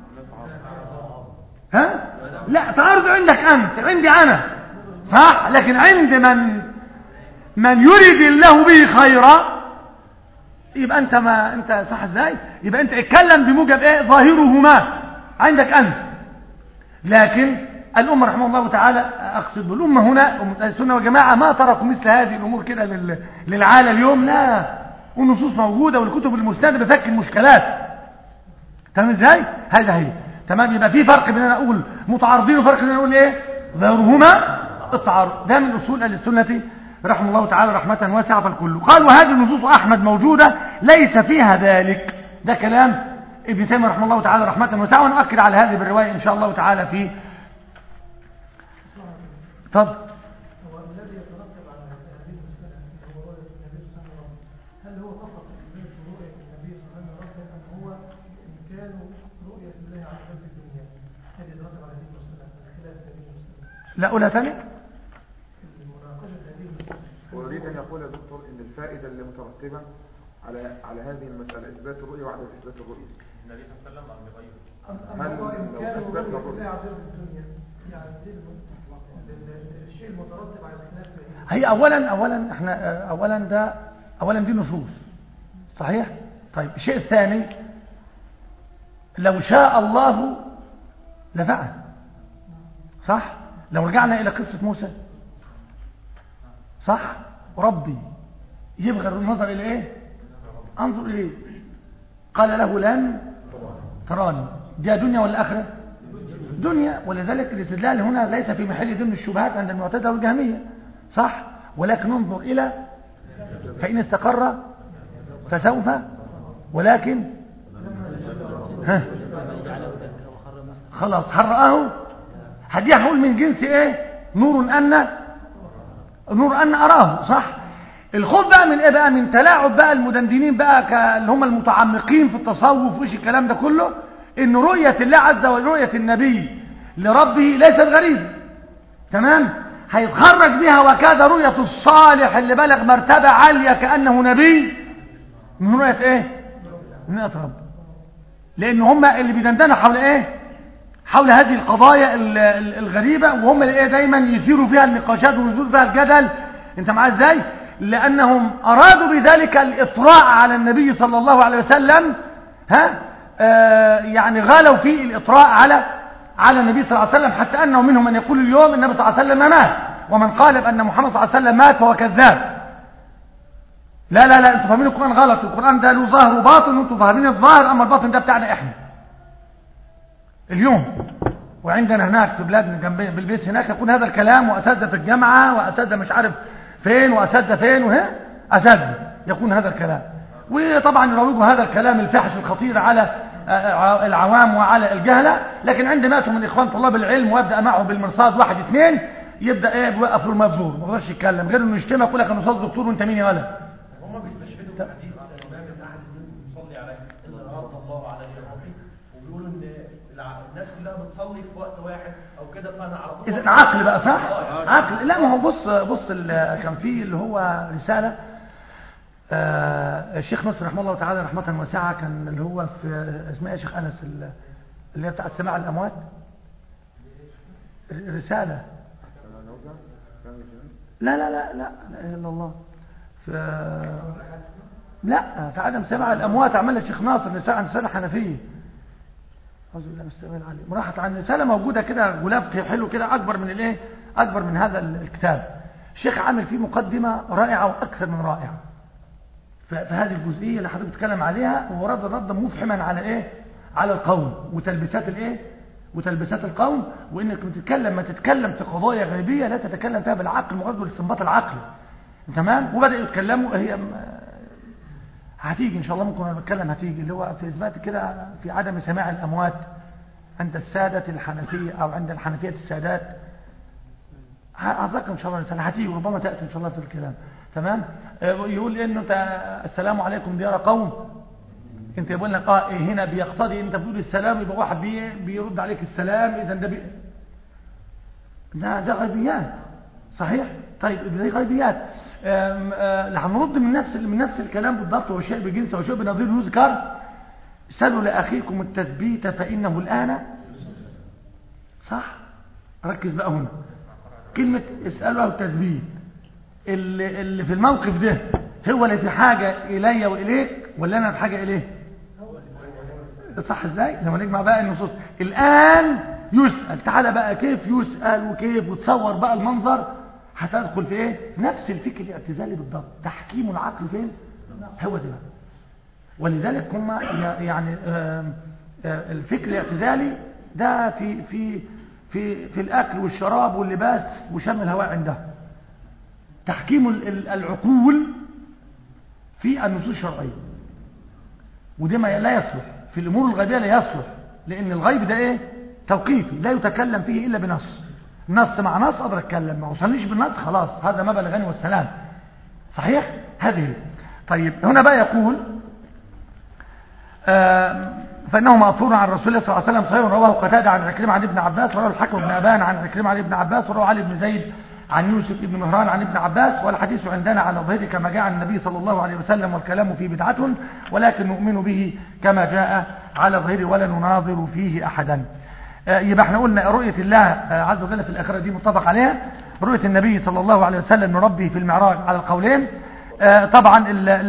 ها؟ لا تعارض عندك انت، عندي انا صح، لكن عند من يريد الله به خيرا يبقى انت ما انت صح ازاي؟ يبقى انت اتكلم بموجب ايه؟ ظاهرهما عندك انت. لكن الامه رحمه الله تعالى، اقصد بالامه هنا امه السنه والجماعه، ما تركوا مثل هذه الامور كده للعاله اليوم، لا، والنصوص موجوده والكتب المسنده بفك المشكلات. تمام ازاي؟ هذا هي. تمام. يبقى في فرق بين انا اقول متعارضين وفرق بين انا اقول ايه؟ ظاهرهما التعارض. ده من أصول أهل السنة رحمه الله تعالى رحمة واسعة فالكل. قال وهذه النصوص أحمد موجودة ليس فيها ذلك. ده كلام ابن تيمية رحمه الله تعالى رحمة واسعة، ونؤكد على هذه بالرواية إن شاء الله تعالى في طب هو الذي يترتب على هذه المسألة هو رؤية النبي صلى الله عليه وسلم، هل هو فقط كمية رؤية النبي صلى الله عليه وسلم أم هو إمكان رؤية الله على قلب الدنيا؟ هل يترتب على هذه المسألة خلاف هذه المسألة؟ لا أولى ثاني مناقشة هذه المسألة. وأريد أن يقول يا دكتور إن الفائدة اللي مترتبة على هذه المسألة إثبات الرؤية وعدم إثبات الرؤية. النبي صلى الله عليه وسلم أم بغيره؟ هل هو إمكان رؤية الله على قلب الدنيا؟ يعني الشيء المترتب على الخلاف هي اولا دي نصوص صحيح. طيب الشيء الثاني لو شاء الله لفعل، صح. لو رجعنا الى قصة موسى، صح، ربي يبغى النظر الى ايه؟ انظر اليه، قال له لن تراني. دي دنيا ولا اخره؟ دنيا. ولذلك الاستدلال هنا ليس في محل ضمن الشبهات عند المعتزلة والجهمية، صح. ولكن انظر إلى فإن استقر فسوف، ولكن خلاص هرأه هديه. هقول من جنس ايه؟ نور أن أراه، صح. الخوف بقى من ايه بقى؟ من تلاعب بقى المدندنين بقى اللي هم المتعمقين في التصوف وإيش الكلام ده كله، ان رؤية الله عز وجل رؤية النبي لربه ليست غريبة، تمام. هيتخرج بها وكاد رؤية الصالح اللي بلغ مرتبة عالية كأنه نبي من رؤية ايه؟ من رؤية رب. لان هم اللي بيدندنوا حول ايه؟ حول هذه القضايا الغريبة، وهم اللي ايه دايما يثيروا فيها النقاشات ويثيروا فيها الجدل. انت معاه ازاي؟ لانهم ارادوا بذلك الاطراء على النبي صلى الله عليه وسلم، يعني غالوا في الإطراء على النبي صلى الله عليه وسلم، حتى أنه منهم من يقول اليوم النبي صلى الله عليه وسلم مات، ومن قال بأن محمد صلى الله عليه وسلم مات فهو كذاب. لا انتوا فاهمين القرآن غلط. القرآن ده له ظاهر وباطن، وانتوا فاهمين الظاهر، أما الباطن ده بتاعنا احنا اليوم. وعندنا هناك في بلادنا جنب بالبيت هناك يكون هذا الكلام، وأساتذة في الجامعة، وأساتذة مش عارف فين، وأساتذة فين، أساتذة يكون هذا الكلام. وطبعا يروجوا هذا الكلام الفاحش الخطير على العوام وعلى الجهلة. لكن عندما يأتوا من إخوان طلاب العلم ويبدأ معه بالمرصاد 1 2 يبدأ ايه بيوقف له المبذور، ما يقدرش يتكلم غير انه يشتمك يقول لك انا استاذ دكتور وانت مين يا ولد. هم بيستشهدوا بحديث الامام احد يصلي عليه الا رد الله على روحي، وبيقولوا ان الناس كلها بتصلي في وقت واحد او كده، فانا على طول اذا عقل بقى، صح. عقل. لا ما هو بص كان في اللي هو رسالة الشيخ نصر رحمه الله تعالى رحمة واسعة، كان اللي هو في اسمها شيخ أنس اللي هي بتاع السماع الأموات، رسالة. لا إلا الله لا في عدم سماع الأموات عملها الشيخ ناصر رسالة حنفية، أعوذ بالله من السميع العليم، راحت عن رسالة موجودة كده غلاف حلو كده أكبر من الايه، أكبر من هذا الكتاب. الشيخ عامل فيه مقدمة رائعة وأكثر من رائعة في هذه الجزئية اللي حضرتك بتتكلم عليها، ورد ردا مفحما على ايه، على القوم وتلبسات الايه، وتلبسات القوم، وانك ما تتكلم في قضايا غيبية لا تتكلم فيها بالعقل مجرد الاستنباط العقلي، تمام. وبدأوا يتكلموا، هي هتيجي ان شاء الله، ممكن نتكلم هتيجي اللي هو في اثبات كده في عدم سماع الاموات عند السادة الحنفية او عند الحنفية السادات. أتذكر إن شاء الله الرسالة هتيجي وربما تأتي إن شاء الله في الكلام، تمام. يقول إنه السلام عليكم ديار قوم، أنت يقول لك هنا بيقتضي أنت بتقول السلام يبقى واحد بيرد عليك السلام، إذا ده غيبيات، صحيح. طيب دي غيبيات. هنرد من نفس الكلام بالضبط، وشيء بجنسه وشيء بنظير يذكر. سلوا لأخيكم التثبيت فإنه الآن، صح. ركز بقى هنا كلمة اسألوا التثبيت، اللي في الموقف ده هو اللي في حاجة إلي وإليك ولا أنا في حاجة إليه؟ صح ازاي؟ لما نجمع بقى النصوص الآن يسأل، تعالى بقى كيف يسأل وكيف، وتصور بقى المنظر، هتدخل في ايه؟ نفس الفكر الاعتزالي بالضبط، تحكيم العقل فين؟ هو ده. ولذلك هم يعني الفكر الاعتزالي ده في في الأكل والشراب واللباس وشم الهواء عنده. تحكيم العقول في النصوص الشرعية، وده ما لا يصلح في الأمور الغيبية، لا يصلح، لأن الغيب ده إيه؟ توقيفي، لا يتكلم فيه إلا بنص، نص مع نص أقدر أتكلم، ما وصلنيش بالنص خلاص هذا ما بلغني والسلام. صحيح؟ هذه. طيب هنا بقى يقول فإنه مأثور عن رسول الله صلى الله عليه وسلم صحيح، رواه قتادة عن عكرمة عن ابن عباس، ورواه الحكم بن أبان عن عكرمة عن ابن عباس، ورواه علي بن زيد عن يوسف بن مهران عن ابن عباس. والحديث عندنا على ظهره كما جاء عن النبي صلى الله عليه وسلم، والكلام فيه بدعة، ولكن نؤمن به كما جاء على ظهره ولا نناظر فيه أحدا. يبقى احنا قلنا رؤية الله عز وجل في الآخرة دي متفق عليها، رؤية النبي صلى الله عليه وسلم لربه في المعراج على القولين. طبعا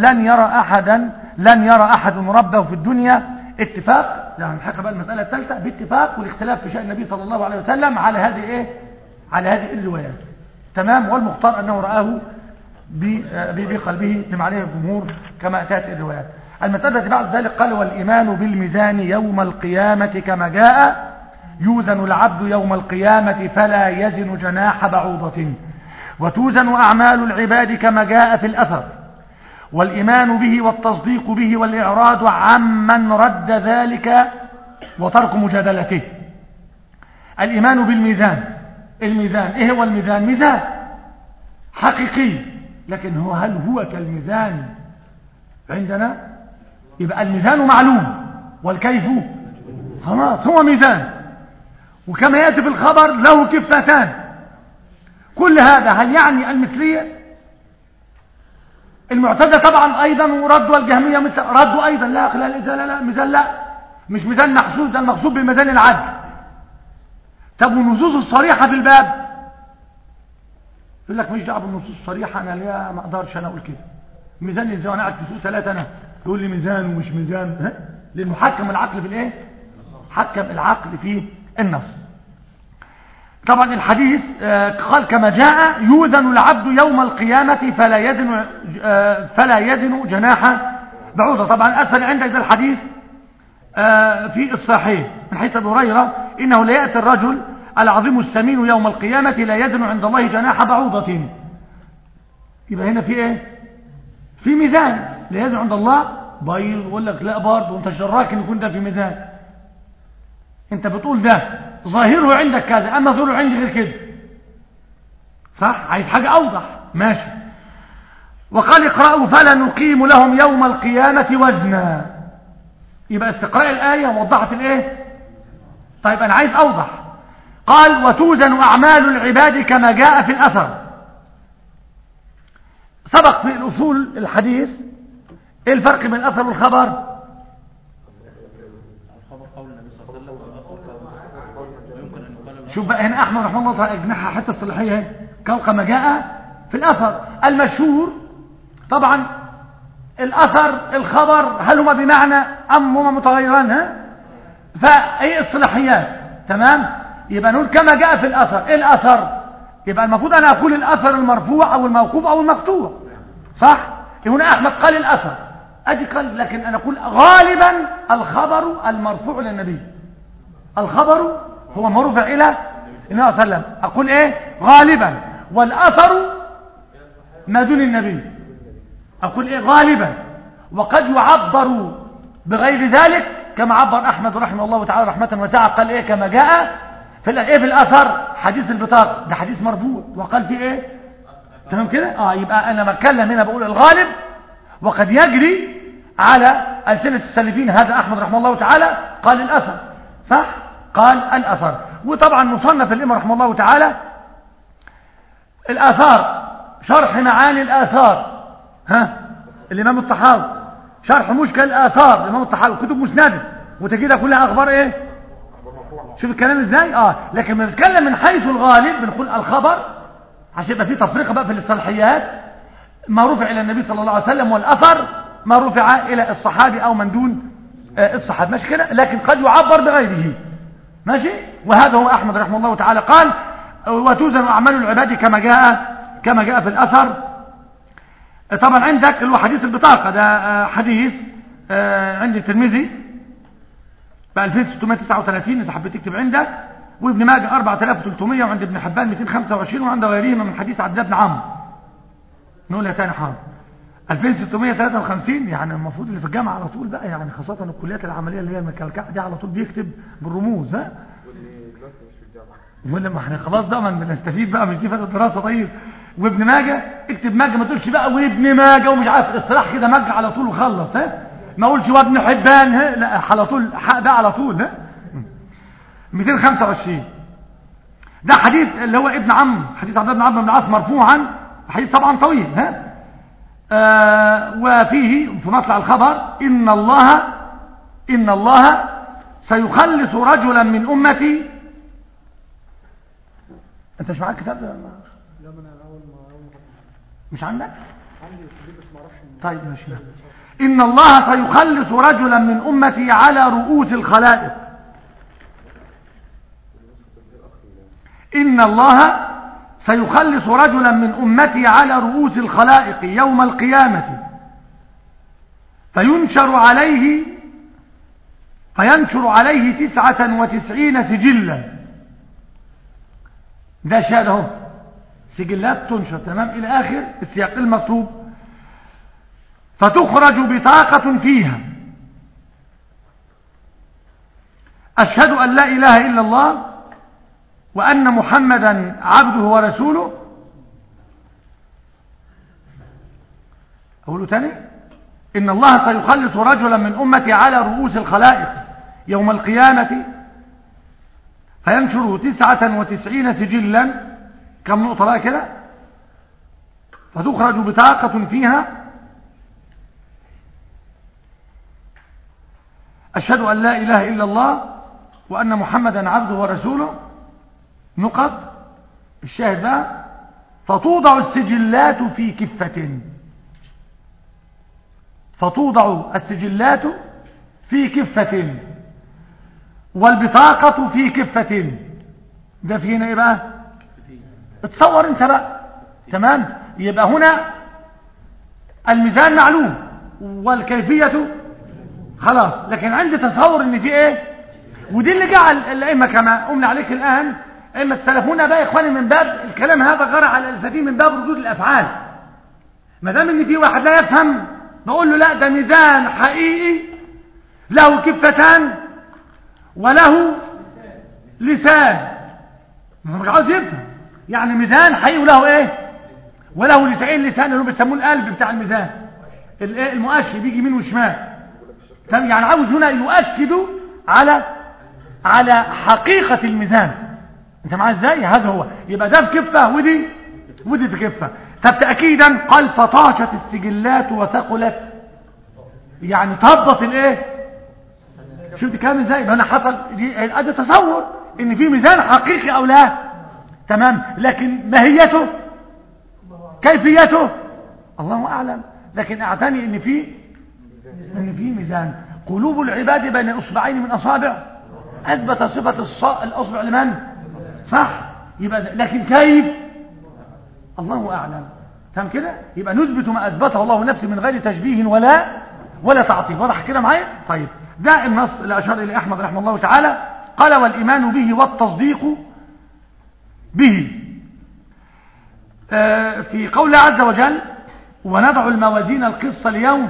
لن يرى أحد ربه في الدنيا، اتفاق، يعني نحقق بقى المسألة الثالثة باتفاق والاختلاف في شأن النبي صلى الله عليه وسلم على هذه ايه؟ على هذه الروايات. تمام. والمختار أنه رآه بقلبه لما عليه الجمهور كما تأتي الروايات. المسألة بعد ذلك قال والإيمان بالميزان يوم القيامة كما جاء يوزن العبد يوم القيامة فلا يزن جناح بعوضة، وتوزن أعمال العباد كما جاء في الأثر، والإيمان به والتصديق به والإعراض عمن رد ذلك وترك مجادلته. الإيمان بالميزان، الميزان ايه هو الميزان؟ ميزان حقيقي، لكن هل هو كالميزان عندنا؟ يبقى الميزان معلوم والكيف خلاص هو ميزان، وكما يأتي في الخبر له كفتان. كل هذا هل يعني المثلية؟ المعتزلة طبعا ايضا وردوا الجهمية ردوا ايضا لا ميزان لا، مش ميزان محسوب، ده المقصود بالميزان العدل. طب والنصوص الصريحة في الباب يقول لك مش دعوه بالنصوص الصريحة، انا لا ما اقدرش انا اقول كده ميزان ازاي وانا قاعد في سوق ثلاثة انا يقول لي ميزان ومش ميزان، لانه حكم العقل في الايه؟ حكم العقل في النص. طبعا الحديث قال كما جاء يوزن العبد يوم القيامة فلا يزن جناح بعوضة. طبعا أسفل عندك ده الحديث في الصحيح من حيث أبي هريرة إنه لا يأتي الرجل العظيم السمين يوم القيامة لا يزن عند الله جناح بعوضة. يبقى هنا في ايه؟ في ميزان، لا يزن عند الله بيض، يقول لك لا برضه انت شراك ان يكون ده في ميزان. انت بتقول ده ظاهره عندك كذا، اما ظاهره عندي غير كده، صح؟ عايز حاجة اوضح، ماشي. وقال اقرأوا فلا نقيم لهم يوم القيامة وزنا. يبقى استقراء الآية وضحت الايه؟ طيب انا عايز اوضح. قال وتوزن اعمال العباد كما جاء في الاثر. سبق في الاصول الحديث ايه الفرق بين الاثر والخبر؟ الخبر قول النبي صلى الله عليه وسلم، ويمكن ان يقال شوف بقى هنا احمد رحمه الله تعالى اجنحها حتى الصلاحيه كما جاء في الاثر المشهور. طبعا الاثر الخبر هل هما بمعنى ام هما متغيران؟ فاي الصلاحيات. تمام. يبقى نقول كما جاء في الاثر. ايه الاثر؟ يبقى المفروض انا اقول الاثر المرفوع او الموقوف او المقطوع، صح؟ هنا احمد قال الاثر ادي قال، لكن انا اقول غالبا الخبر المرفوع للنبي. الخبر هو مرفع الى النبي صلى الله عليه وسلم. اقول ايه؟ غالبا. والاثر ما دون النبي. اقول ايه؟ غالبا. وقد يعبر بغير ذلك كما عبر احمد رحمه الله تعالى رحمه واسعه. قال ايه؟ كما جاء في ايه؟ في الاثر حديث البطاقه ده حديث مرفوع، وقال فيه ايه؟ تمام كده. يبقى انا بتكلم هنا بقول الغالب، وقد يجري على ألسنة السلفين هذا احمد رحمه الله تعالى قال الاثر، صح؟ قال الاثر. وطبعا مصنف الامام رحمه الله تعالى الاثار شرح معاني الاثار، الامام الطحاوي شرح مشكل الاثار الامام الطحاوي، كتب مسنده وتجدها كلها اخبار ايه؟ شوف الكلام ازاي. لكن بنتكلم من حيث الغالب بنقول الخبر عشان يبقى في تفرقه بقى في الاصطلاحيات، ما رفع الى النبي صلى الله عليه وسلم، والاثر ما رفع الى الصحابي او من دون الصحابه، ماشي كده. لكن قد يعبر بغيره، ماشي. وهذا هو احمد رحمه الله تعالى قال وتوزن اعمال العباد كما جاء في الاثر. طبعا عندك اللي هو حديث البطاقه ده حديث عند الترمذي ب 2639 اذا حبيت تكتب عندك، وابن ماجه 4300 وعند ابن حبان 225 وعند غيرهما من حديث عبد الله بن عمرو. نقولها تاني حاضر. 2653 يعني المفروض اللي في الجامعه على طول بقى، يعني خاصه الكليات العمليه اللي هي المكلكعه دي على طول بيكتب بالرموز. ها ولا ما احنا خلاص بقى ما بنستفيد بقى، مش دي فاتت الدراسه. طيب وابن ماجه اكتب ماجه، ما تقولش بقى وابن ماجه ومش عارف اصطلاح كده، ماجه على طول وخلص. ها ما اقولش وابن حبان. ها لا على طول حق ده على طول. ها 225 ده حديث اللي هو ابن عم حديث عبد الله بن عمرو بن العاص مرفوعا، حديث طبعا طويل. ها وفيه في مطلع الخبر إن الله سيخلص رجلا من أمتي. أنت مش معاك كتاب؟ لا ما انا اول ما مش عندك؟ عندي بس ما اعرفش. طيب ماشي. إن الله سيخلص رجلا من أمتي على رؤوس الخلائق. إن الله سيخلص رجلا من أمتي على رؤوس الخلائق يوم القيامة فينشر عليه 99 سجلا. ده شاهده سجلات تنشر تمام إلى آخر السياق المطلوب. فتخرج بطاقة فيها أشهد أن لا إله إلا الله وأن محمدا عبده ورسوله. أقوله تاني. إن الله سيخلص رجلا من أمتي على رؤوس الخلائق يوم القيامة فينشر 99 سجلا. كم نقطة بقى كده؟ فتخرج بطاقة فيها أشهد أن لا إله إلا الله وأن محمدا عبده ورسوله. نقط الشاهد بقى. فتوضع السجلات في كفة. فتوضع السجلات في كفة والبطاقة في كفة. ده في هنا ايه بقى؟ اتصور انت بقى. تمام. يبقى هنا الميزان معلوم والكيفية خلاص، لكن عندي تصور ان في ايه. ودي اللي جعل الائمه كما قمنا عليك الان ائمه السلفون بقى يا اخواني من باب الكلام هذا غير على الفاتين من باب ردود الافعال. ما دام ان في واحد لا يفهم بقول له لا ده ميزان حقيقي له كفتان وله لسان. مش عاوز يفهم يعني ميزان حقيقي وله ايه وله لسان اللي بيسموه القلب بتاع الميزان المؤشر بيجي يمين وشمال. يعني عاوز هنا يؤكد على حقيقة الميزان. انت معايا ازاي؟ هذا هو. يبقى ده في كفة ودي في كفة. طب تأكيدا قال فطاشت السجلات وثقلت، يعني طبط الايه. شفت كلام ازاي؟ يبقى انا حصل ادي تصور ان في ميزان حقيقي او لا. تمام. لكن ماهيته كيفيته الله اعلم. لكن اعتني ان في ميزان. قلوب العباد بين اصبعين من اصابع. اثبت صفه الاصبع لمن؟ صح. يبقى لكن كيف الله اعلم. تمام كده. يبقى نثبت ما اثبته الله نفسه من غير تشبيه ولا تعطيل. واضح كده معايا؟ طيب ده النص اللي اشار اليه احمد رحمه الله تعالى. قال والايمان به والتصديق به. في قول عز وجل ونضع الموازين القسط اليوم.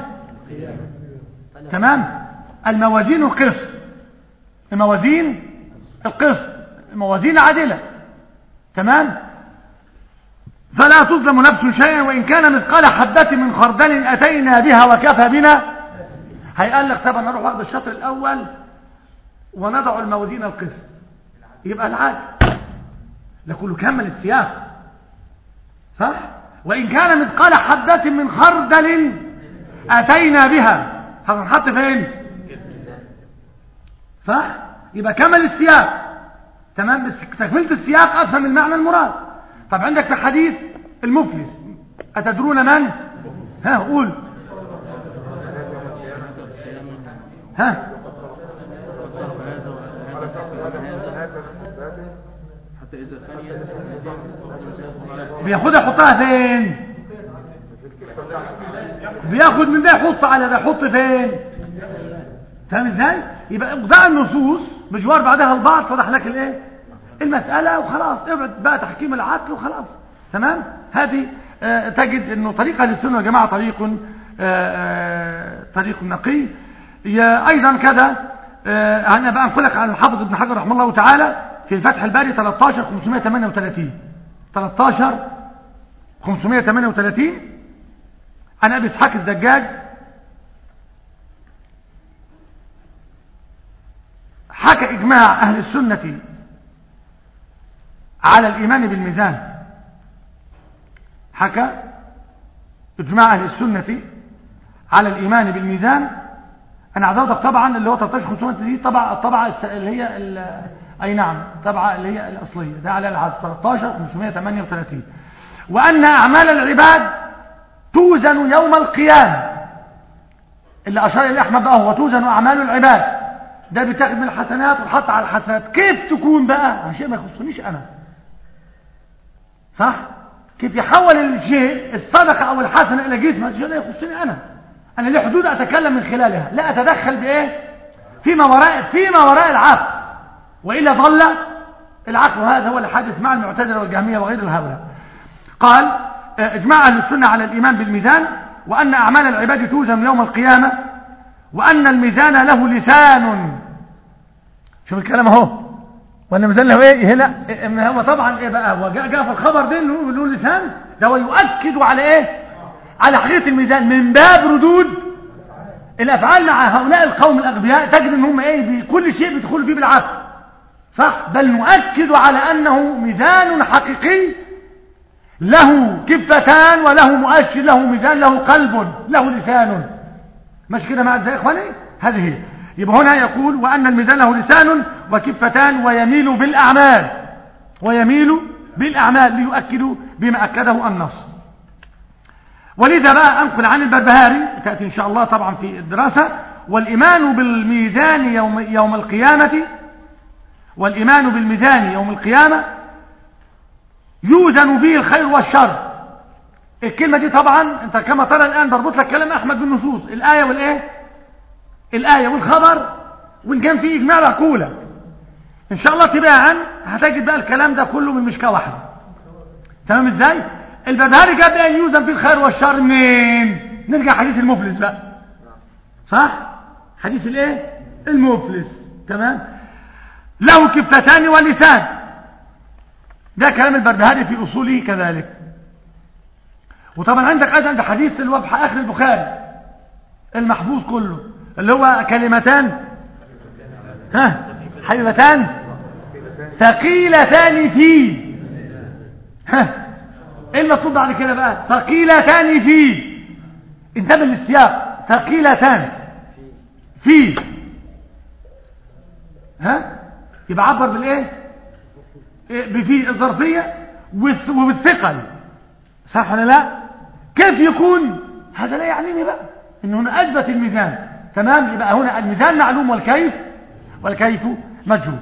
تمام. الموازين القسط، الموازين القسط، الموازين عادلة. تمام. فلا تظلم نفس شيئا وإن كان مثقال حبة من خردل أتينا بها وكفى بنا. هيقال لك طب انا اروح واخد الشطر الاول ونضع الموازين القسط يبقى العدل ده كله كمل السياق صح. وإن كان مثقال حبة من خردل أتينا بها هنحط فين صح. يبقى كمل السياق. تمام. بس تكملة السياق أفهم المعنى المراد. طب عندك في حديث المفلس أتدرون من؟ ها قول. ها بياخدها يحطها فين؟ بياخد من ده يحط على ده يحط فين؟ فاهم ازاي؟ يبقى اقضاء النصوص بجوار بعدها البعض فضح لك الايه؟ المسألة وخلاص، ابعد بقى تحكيم العقل وخلاص. تمام. هذه تجد انه طريق اهل السنه والجماعه طريق نقي. ايضا كذا انا بقى انقلك عن الحافظ ابن حجر رحمه الله تعالى في الفتح الباري 13538 عن ابي اسحاق الزجاج حكى اجماع اهل السنه على الايمان بالميزان. حكى اجماع اهل السنه على الايمان بالميزان. انا عذرتك طبعا اللي هو 13500 دي الطبعه اللي هي اي نعم الطبعه اللي هي الاصليه، ده على العدد 13538. وان اعمال العباد توزن يوم القيامه، اللي اشار اليه احمد بقى هو توزن اعمال العباد، ده بيتاخد من الحسنات وتحط على الحسنات. كيف تكون بقى شيء ما يخصنيش انا، صح؟ كيف يحول الشيء الصدقه او الحسنه الى جسم، هذا شيء لا يخصني انا لي حدود اتكلم من خلالها، لا اتدخل بايه فيما وراء العقل، والا ضل العقل. هذا هو الحادث مع المعتزله والجهميه وغير هؤلاء. قال اجماع اهل السنه على الايمان بالميزان، وان اعمال العباد توزن يوم القيامه، وان الميزان له لسان. شوف الكلام اهو، وان الميزان له ايه هنا، هو طبعا ايه بقى، هو جاء في الخبر ده انه له لسان، ده هو يؤكد على ايه، على حقيقة الميزان من باب ردود الافعال مع هؤلاء القوم الاغبياء. تجد ان هم ايه بكل شيء بيدخلوا فيه بالعقل، صح؟ بل نؤكد على انه ميزان حقيقي له كفتان وله مؤشر، له ميزان، له قلب، له لسان. مش كده مع ازاي يا اخواني؟ هذه هي. يبقى هنا يقول وان الميزان له لسان وكفتان ويميل بالاعمال ليؤكدوا بما اكده النص. ولذا بقى أنقل عن البربهاري تأتي إن شاء الله طبعا في الدراسة: والإيمان بالميزان يوم القيامة، والإيمان بالميزان يوم القيامة يوزن فيه الخير والشر. الكلمة دي طبعا أنت كما ترى الآن بربط لك كلام أحمد بالنصوص، الآية والإيه، الآية والخبر، وإن كان فيه إجماع معقولة إن شاء الله تباعا هتجد بقى الكلام ده كله من مشكاة واحدة. تمام إزاي؟ البربهاري جاب ان يوزن في الخير والشر منين؟ نرجع حديث المفلس بقى، صح؟ حديث الايه؟ المفلس. تمام. له كفتان ولسان، ده كلام البربهاري في اصوله كذلك. وطبعا عندك ايضا حديث اللي هو في اخر البخاري المحفوظ كله، اللي هو كلمتان حبيبتان ثقيلتان فيه. ايه المقصود بعد كده بقى؟ ثقيلتان فيه، انتبه للسياق، ثقيلتان فيه، يبقى عبر بالايه، بفي الظرفيه وبالثقل، صح ولا لا؟ كيف يكون هذا؟ لا يعنيني بقى انه هنا اثبت الميزان. تمام. يبقى هنا الميزان معلوم والكيف مجهول.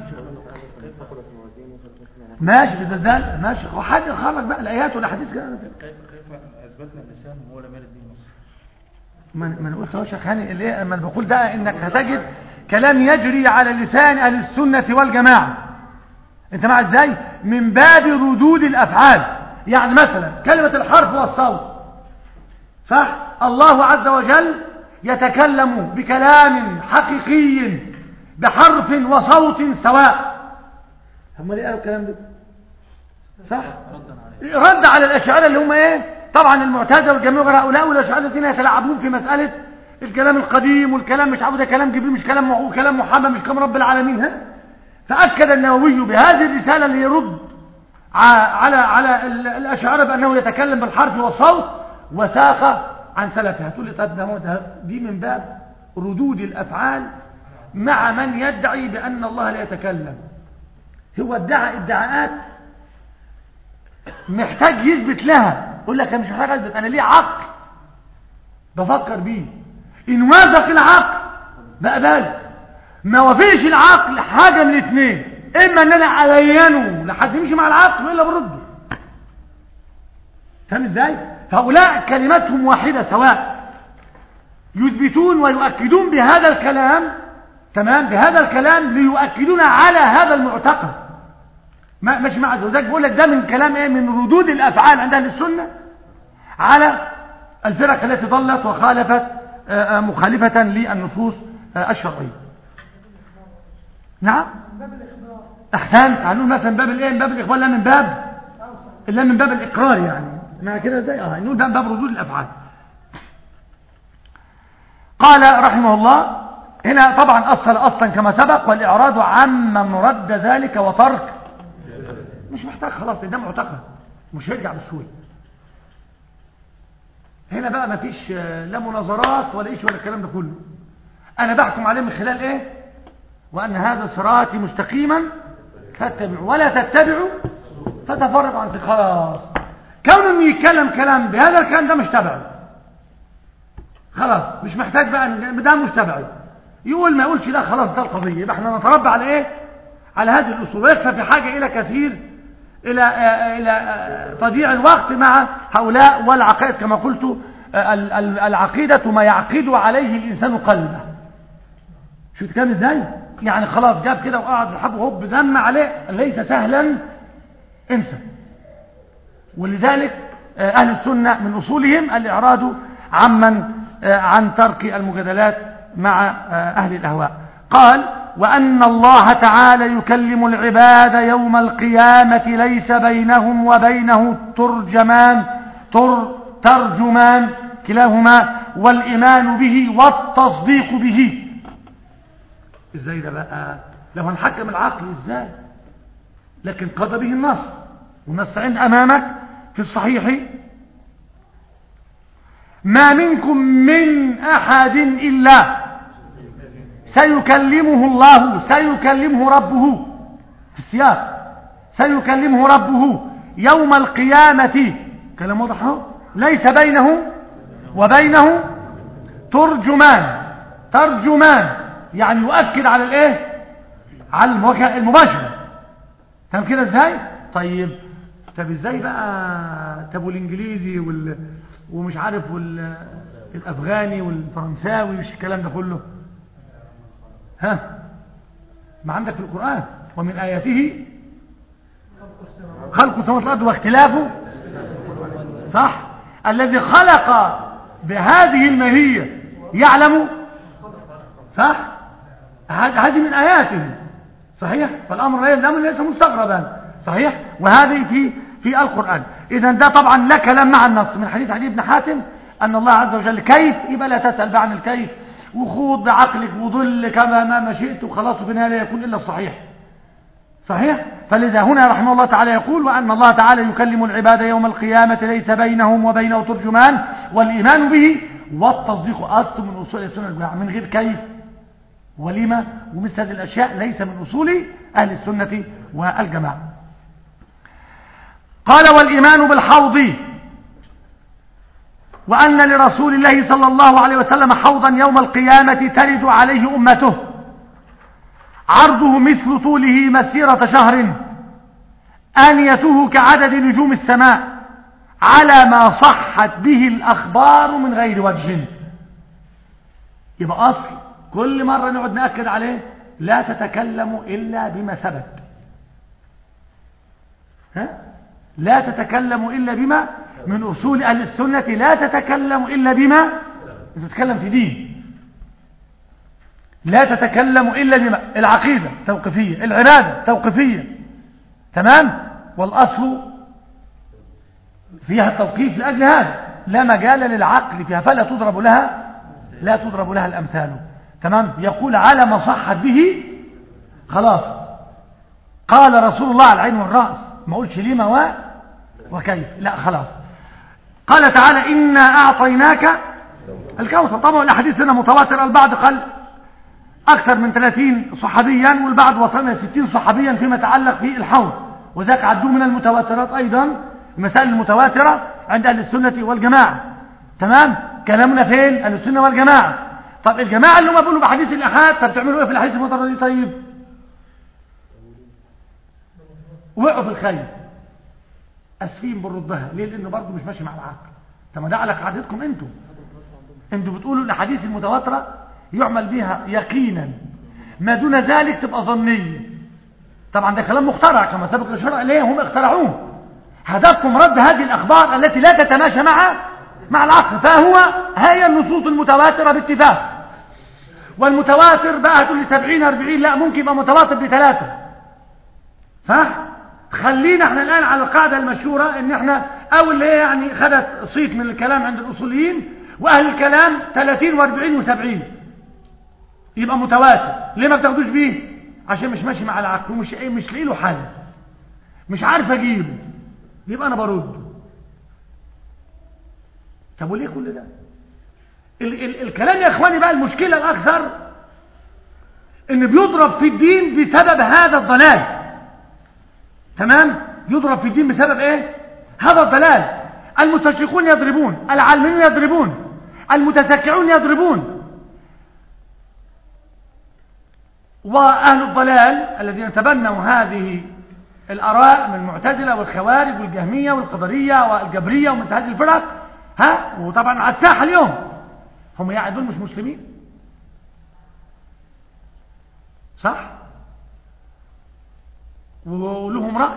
ماشي بالزلزال، ماشي. وحد خرج بقى الايات والاحاديث كده. كيف اثبتنا اللسان وهو لم يرد به نص؟ ما انا قلت اهو شيخاني الايه، اما بقول ده انك هتجد كلام يجري على لسان اهل السنه والجماعه. انت مع ازاي؟ من باب ردود الافعال. يعني مثلا كلمه الحرف والصوت، صح؟ الله عز وجل يتكلم بكلام حقيقي بحرف وصوت سواء. هم ليه قالوا الكلام ده؟ صح؟ رد على الاشاعره اللي هم ايه؟ طبعا المعتزله والجميع هؤلاء والاشاعره الذين يتلاعبون في مساله الكلام القديم والكلام مش عارف ده كلام جبريل مش كلام محمد مش كلام رب العالمين. فاكد النووي بهذه الرساله اللي يرد على الاشاعره بانه يتكلم بالحرف والصوت وساق عن سلفه. هتقول لي طب ده دي من باب ردود الافعال مع من يدعي بان الله لا يتكلم. هو ادعاءات محتاج يثبت لها. يقول لك انا مش محتاج اثبت، انا ليه عقل بفكر بيه. ان وافق العقل بقبله، ما وافقش العقل حاجه من الاثنين، اما ان انا ابينه لحد يمشي مع العقل والا برده. فاهم ازاي؟ هؤلاء كلمتهم واحده سواء، يثبتون ويؤكدون بهذا الكلام. تمام. بهذا الكلام ليؤكدون على هذا المعتقد. ماشي مع ذلك بقول لك ده من كلام ايه، من ردود الافعال عند اهل السنه على الفرق التي ضلت وخالفت مخالفه للنصوص الشرعيه. نعم احسنت. هنقول مثلا باب الايه، من باب الاخبار لا من باب الا من باب الاقرار يعني، ما كده ازاي نقول باب ردود الافعال. قال رحمه الله هنا طبعا اصلا كما سبق، والاعراض عمن رد ذلك وترك مش محتاج، خلاص ده معتقد مش هيرجع بسهوله. هنا بقى ما فيش لا مناظرات ولا ايش ولا الكلام ده كله، انا بحكم عليه من خلال ايه، وان هذا صراطي مستقيما فاتبعوا ولا تتبعوا فتفرق عن سبيل. خلاص كون انه يتكلم كلام بهذا الكلام ده مش تبعه، خلاص مش محتاج بقى ده مش تبعه، يقول ما يقولش ده خلاص ده القضيه. يبقى احنا نتربى على ايه، على هذه الاصول، ويكفى في حاجه الى كثير الى تضييع الوقت مع هؤلاء. والعقائد كما قلت العقيده ما يعقد عليه الانسان قلبه. شفت كام ازاي يعني، خلاص جاب كده وقعد الحب هوب ذم عليه، ليس سهلا انسى. ولذلك اهل السنه من اصولهم الاعراض عن ترك المجادلات مع اهل الاهواء. قال وأن الله تعالى يكلم العباد يوم القيامة ليس بينهم وبينه ترجمان كلاهما، والإيمان به والتصديق به. ازاي ده بقى لو هنحكم العقل ازاي، لكن قضى به النص، والنص عند أمامك في الصحيح ما منكم من أحد إلا سيكلمه الله، سيكلمه ربه في السياق، سيكلمه ربه يوم القيامة. كلام واضح، ليس بينه وبينه ترجمان يعني يؤكد على الايه، على المباشرة. تمام كده ازاي؟ طب ازاي بقى، طب والانجليزي ومش عارف والافغاني والفرنساوي مش الكلام ده كله، ما عندك في القرآن ومن آياته خلق السماوات والأرض واختلافه، صح، الذي خلق بهذه الماهية يعلم، صح، هذه من آياته، صحيح، فالأمر ليس مستغربا، صحيح، وهذه في القرآن. إذن ده طبعا لا كلام مع النص من حديث علي بن حاتم أن الله عز وجل كيف، يبقى لا تسأل بقى عن الكيف وخوض بعقلك وضل كما ما شئت وخلاص، وفي النهاية لا يكون إلا الصحيح، صحيح. فلذا هنا رحمه الله تعالى يقول وأن الله تعالى يكلم العباد يوم القيامة ليس بينهم وبينه ترجمان، والإيمان به والتصديق أصل من أصول السنة الجماعة، من غير كيف ولما ومثل هذه الأشياء ليس من أصول أهل السنة والجماعة. قال والإيمان بالحوض، وأن لرسول الله صلى الله عليه وسلم حوضا يوم القيامة ترد عليه أمته، عرضه مثل طوله مسيرة شهر، آنيته كعدد نجوم السماء، على ما صحت به الأخبار من غير وجه. يبقى أصل كل مرة نقعد نأكد عليه، لا تتكلم إلا بما ثبت، لا تتكلم إلا بما من أصول أهل السنة، لا تتكلم إلا بما تتكلم في دين، لا تتكلم إلا بما العقيدة توقيفية، العبادة توقيفية، تمام، والأصل فيها التوقيف لأجل هذا، لا مجال للعقل فيها، فلا تضرب لها الأمثال، تمام. يقول على ما صحت به، خلاص قال رسول الله على العين والرأس، ما قلش لما وكيف، لا خلاص. قال تعالى إنا أعطيناك الكوثر. طبعا الأحاديث هنا متواترة، البعض قال أكثر من 30 صحابيا، والبعض وصلنا 60 صحابيا فيما يتعلق في الحوض، وذاك عدوا من المتواترات أيضا، المسائل المتواترة عند أهل السنة والجماعة، تمام. كلامنا فين؟ أهل السنة والجماعة. طب الجماعة اللي هم بيقولوا بحديث الأحاد، طب تعملوا إيه في الحديث المتواتر دي؟ طيب وقعوا في الخير، أسفين بنردها ليه؟ لأنه برضه مش ماشي مع العقل. طب ما ده على قاعدتكم انتوا بتقولوا الأحاديث المتواترة يعمل بها يقينا، ما دون ذلك تبقى ظنية، طبعا ده كلام مخترع كما سبق الإشارة إليه، هم اخترعوه. هدفكم رد هذه الأخبار التي لا تتماشى مع العقل. فهو هي النصوص المتواترة باتفاق، والمتواتر بقى هتقول لي 70 40، لا ممكن يبقى متواتر ب3. صح؟ خلينا احنا الآن على القاعدة المشهورة ان احنا او اللي هي يعني خدت صيت من الكلام عند الأصوليين وأهل الكلام 30 و40 و70 يبقى متواتر. ليه ما بتاخدوش بيه؟ عشان مش ماشي مع العقل ومش مش لاقي له حل، مش عارف اجيبه، يبقى انا برده. طب وليه كل ده؟ الكلام يا اخواني بقى المشكلة الاكثر ان بيضرب في الدين بسبب هذا الضلال. تمام؟ يضرب في الدين بسبب ايه؟ هذا الضلال. المستشرقون يضربون، العالمين يضربون، المتسكعون يضربون، وأهل الضلال الذين تبنوا هذه الآراء من المعتزلة والخوارج والجهمية والقدرية والجبرية ومثل هذه الفرق، وطبعا على الساحة اليوم هم يعدون مش مسلمين. صح؟ ولهم رأي.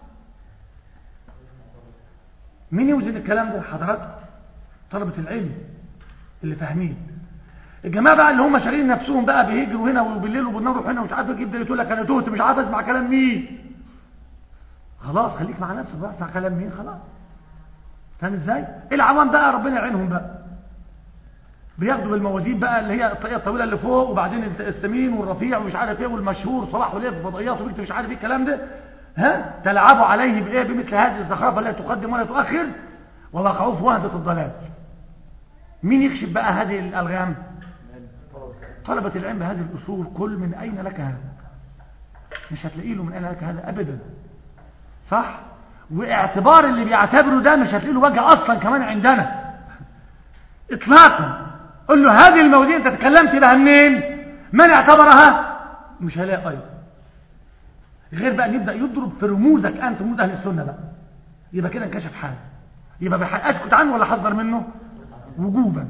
مين يوزن الكلام ده؟ حضراتكم طلبة العلم اللي فاهمين. الجماعه بقى اللي هم شارين نفسهم بقى بيهجروا هنا وبالليل وبالنهار هنا ومش عارف يبدا يقول لك انا تهت مش عارف اسمع كلام مين. خلاص خليك مع نفسك بقى، اسمع كلام مين خلاص. فاهم ازاي؟ العوام بقى ربنا يعينهم بقى بياخدوا بالموازين بقى اللي هي الطريقه الطويله اللي فوق، وبعدين السمين والرفيع ومش عارف ايه والمشهور صلاح وليه في الفضائيات وبيكتب مش عارف ايه الكلام ده، تلعبوا عليه بايه؟ بمثل هذه الزخرفه لا تقدم ولا تؤخر، ووقعوا في وهده الضلال. مين يكشف بقى هذه الالغام؟ طلبة العلم بهذه الأصول. كل من أين لك هذا؟ مش هتلاقي له من أين لك هذا أبدا. صح؟ واعتبار اللي بيعتبره ده مش هتلاقي له وجه أصلا كمان عندنا إطلاقا. قل له هذه المواضيع أنت تكلمت بها منين؟ من اعتبرها؟ مش هلاقي أيضا. غير بقى نبدأ يضرب في رموزك أنت رموز أهل السنة بقى، يبقى كده انكشف حاله. يبقى أسكت عنه ولا حذر منه؟ وجوبا.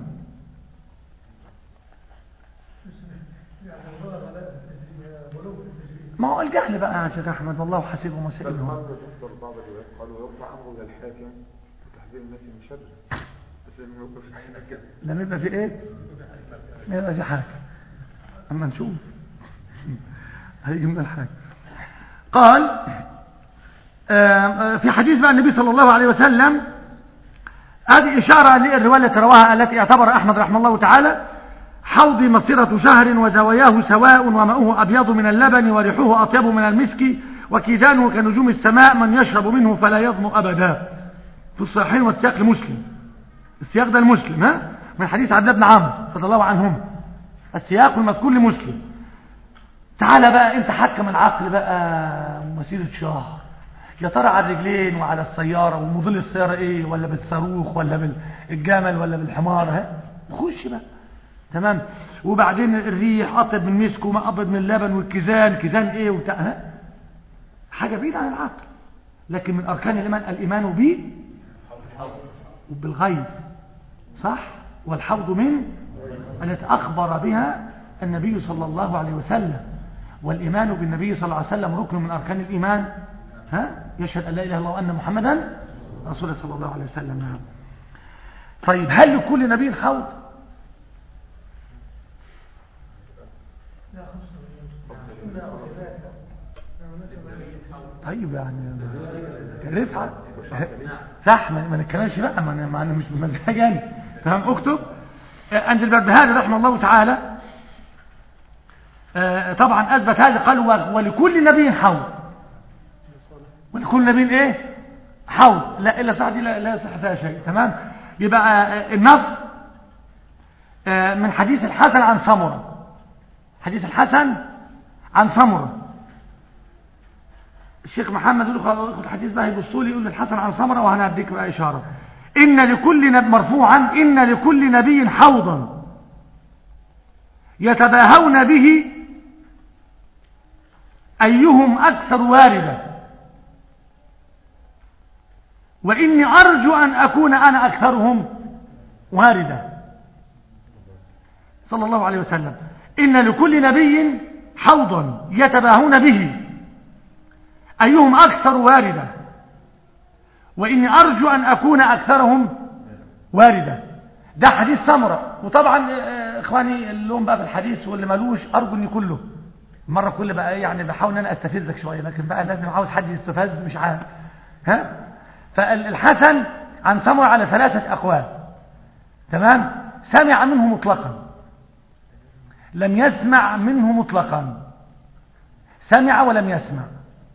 ما هو الجهل بقى يا شيخ احمد، والله حسيبه مسائلهم. قالوا يرفع امره الى الحاكم وتحذير الناس من شر، بس لما يوقف في حاجه كده لما يبقى في ايه؟ ما يبقى في حاجه. اما نشوف هيجي من الحاجه. قال في حديث بقى النبي صلى الله عليه وسلم، هذه اشاره للروايه التي رواها التي اعتبر احمد رحمه الله تعالى: حوضي مصيرة شهر وزواياه سواء وماؤه أبيض من اللبن وريحه أطيب من المسك وكيزانه كنجوم السماء من يشرب منه فلا يظمأ أبدا. في الصحيحين والسياق لمسلم. السياق ده المسلم من حديث عبد الله بن عمرو رضي الله عنهم. السياق المذكور لمسلم. تعال بقى انت حكم العقل بقى مسيرة شهر، يا ترى على الرجلين وعلى السيارة وموديل السيارة ايه، ولا بالصاروخ ولا بالجمل ولا بالحمار. خش بقى. تمام. وبعدين الريح أطيب من مسك وما أبيض من اللبن، والكيزان كيزان ايه وبتاع. حاجة بعيدة عن العقل. لكن من أركان الإيمان به وبالغيب. صح؟ والحوض من التي أخبر بها النبي صلى الله عليه وسلم. والإيمان بالنبي صلى الله عليه وسلم ركن من أركان الإيمان. يشهد أن لا إله إلا الله وأن محمدا رسول الله صلى الله عليه وسلم. طيب هل لكل نبي حوض؟ طيب يعني رفعة صح، ما نتكلمش بقى، ما انا مش بمزاجي. تمام. اكتب عند البربهاري رحمه الله تعالى طبعا اثبت هذا، قال ولكل نبي حوض. ولكل نبي ايه؟ حوض. لا الا صح دي لا صح فيها شيء. تمام. يبقى النص من حديث الحسن عن سمرة. حديث الحسن عن سمرة. الشيخ محمد يقول له خد الحديث بقى، يبصوا لي يقول الحسن عن سمرة، وأنا هديك بقى إشارة. إن لكل نبي مرفوعا إن لكل نبي حوضا يتباهون به أيهم أكثر واردة، وإني أرجو أن أكون أنا أكثرهم واردة. صلى الله عليه وسلم. إن لكل نبي حوضا يتباهون به أيهم أكثر واردة، وإني أرجو أن أكون أكثرهم واردة. ده حديث سمرة. وطبعا إخواني اللي هم بقى في الحديث واللي مالوش أرجو أني كله مرة كل بقى يعني بحاول أن أنا أستفزك شوية، لكن بقى لازم عاوز حد يستفز مش عارف. ها؟ فالحسن عن سمرة على 3 أقوال. تمام؟ سمع منه مطلقا، لم يسمع منه مطلقا، سمع ولم يسمع.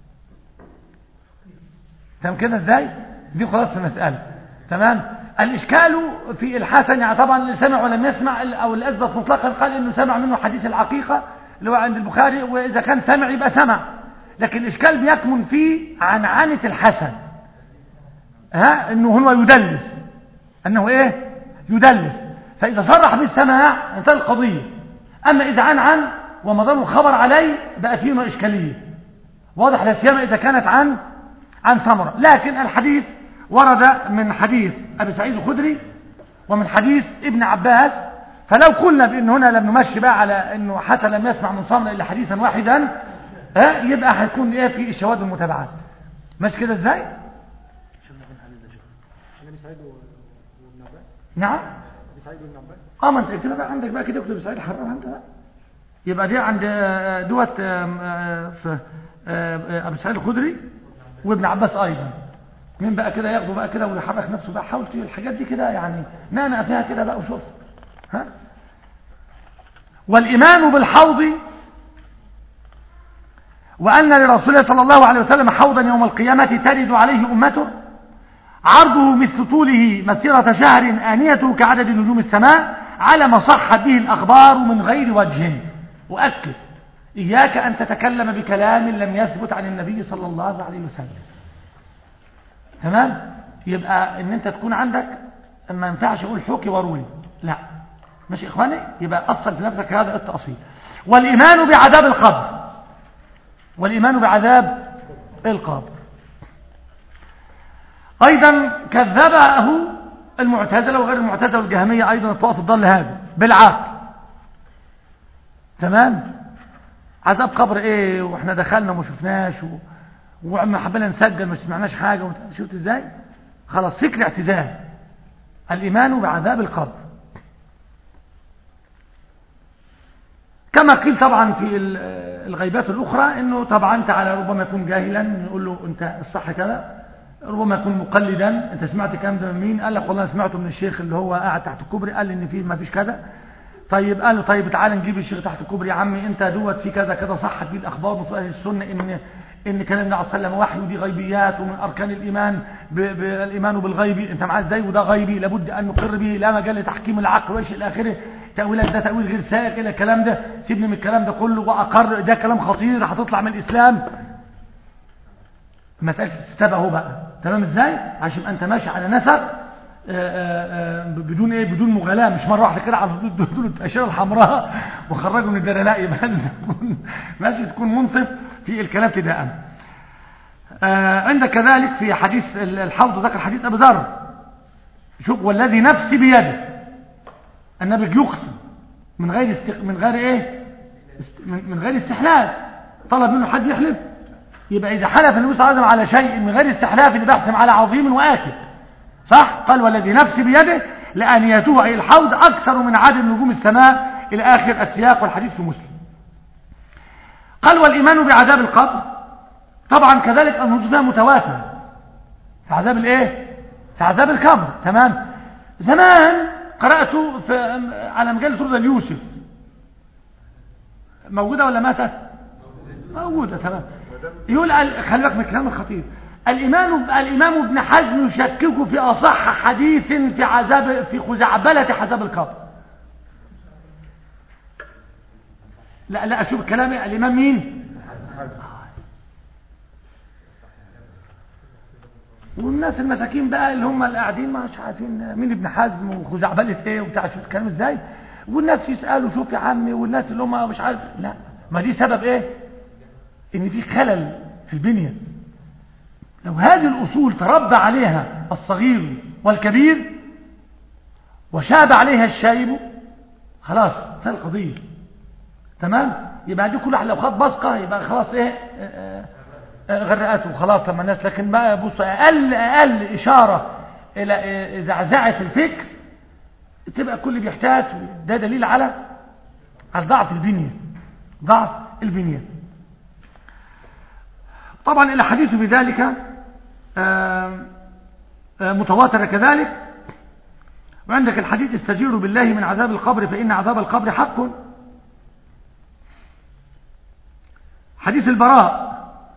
تمام كده ازاي؟ دي خلاص المسألة. تمام؟ الإشكال في الحسن يعني طبعا اللي سمع ولم يسمع أو اللي أثبت مطلقا قال إنه سمع منه حديث العقيقة اللي هو عند البخاري، وإذا كان سمع يبقى سمع. لكن الإشكال بيكمن في عنعنة الحسن، إنه هو يدلس، أنه إيه؟ يدلس. فإذا صرح بالسماع انتهى القضية. أما إذا عن ومضى الخبر عليه بقى فيه إشكالية واضح، لا سيما إذا كانت عن سمرة. لكن الحديث ورد من حديث أبي سعيد الخدري ومن حديث ابن عباس، فلو قلنا بأن هنا لم نمشي بقى على أنه حتى لم يسمع من سمرة إلا حديثا واحدا، يبقى هيكون إيه في الشواذ والمتابعات. ماشي كده إزاي؟ نعم. ما انت اكتبها بقى عندك بقى كده، اكتب سعيد حرام انت بقى. يبقى دي عند دوت في ابو سعيد الخدري وابن عباس ايضا. مين بقى كده ياخده بقى كده ويحرك نفسه بقى، حاول تجيب الحاجات دي كده يعني نقنق فيها كده بقى وشوف. ها؟ والايمان بالحوض، وان لرسول الله صلى الله عليه وسلم حوضا يوم القيامه ترد عليه امته، عرضه مثل طوله مسيرة شهر، آنيته كعدد نجوم السماء، على ما صحت به الأخبار من غير وجه. وأكد إياك أن تتكلم بكلام لم يثبت عن النبي صلى الله عليه وسلم. تمام؟ يبقى ان انت تكون عندك ما ينفعش اقول حكي وروي، لا ماشي إخواني. يبقى أصل في نفسك هذا التأصيل. والإيمان بعذاب القبر، والإيمان بعذاب القبر أيضا كذبه المعتزلة وغير المعتزلة والجهمية أيضا الطوائف الضال هذا بالعقل. تمام؟ عذاب قبر ايه واحنا دخلنا وما شفناش وعما حبينا نسجل ما سمعناش حاجة شفت ازاي؟ خلاص فكر اعتزال. الإيمان بعذاب القبر كما قيل طبعا في الغيبات الأخرى انه طبعا تعالى ربما يكون جاهلا نقول له انت الصح كذا، ربما يكون مقلدا انت سمعت الكلام ده من مين؟ قال لك والله انا سمعته من الشيخ اللي هو قاعد تحت الكوبري قال لي ان فيه ما فيش كذا. طيب قال له طيب تعالى نجيب الشيخ تحت الكوبري يا عمي انت دوت في كذا كذا صحت بيه الاخبار من اهل السنه ان كلام النبي صلى الله عليه وسلم وحي ودي غيبيات ومن اركان الايمان بالايمان بالغيب انت معاه ازاي وده غيبي لابد ان نقر به لا مجال لتحكيم العقل وايش الى اخره. تاويلات ده تاويل غير سائق الى الكلام ده سيبني من الكلام ده كله واقر ده كلام خطير هتطلع من الاسلام. مساله استبعه بقى تمام ازاي عشان انت ماشي على نسق بدون ايه بدون مغالاه مش مره واحده كده على حدود الاشاره الحمراء وخرجوا من الدار لا يبقى ماشي تكون منصف في الكلام ابتداء. عندك كذلك في حديث الحوض ذكر حديث ابي ذر شوف والذي نفسي بيده النبي يقسم من غير استحلاف طلب منه حد يحلف يبقى اذا حلف النبي صلى الله عليه وسلم على شيء من غير استحلاف اللي بيحسم على عظيم واكد صح. قال والذي نفسي بيده لآنيته أي الحوض أكثر من عدد نجوم السماء إلى آخر السياق والحديث في مسلم. قال والإيمان بعذاب القبر طبعا كذلك النصوص متواترة في عذاب الايه في عذاب القبر. تمام. زمان قرأت على مجلة رضا اليوسف موجودة ولا ماتت موجودة. تمام. يقول خلي بالك من الكلام الخطير. الإمام ابن حزم يشكك في أصح حديث في خزعبلة عذاب القبر. لا أشوف كلامي الإمام مين والناس المساكين بقى اللي هم اللي قاعدين مش عارفين مين ابن حزم وخزعبلة ايه وبتاع شوف الكلام ازاي والناس يسألوا شوف يا عمي والناس اللي هم مش عارف لا ما دي سبب ايه ان في خلل في البنية. لو هذه الأصول تربى عليها الصغير والكبير وشاب عليها الشايب خلاص انتهى القضية. تمام. يبقى دي كل واحد لو خد بصقة يبقى خلاص ايه غرقته خلاص لما الناس. لكن بقى بص، اقل اشاره الى زعزعه الفكر تبقى الكل بيحتاس. ده دليل على ضعف البنيه، ضعف البنيه. طبعا الاحاديث بذلك متواتره كذلك. وعندك الحديث استجير بالله من عذاب القبر فإن عذاب القبر حق. حديث البراء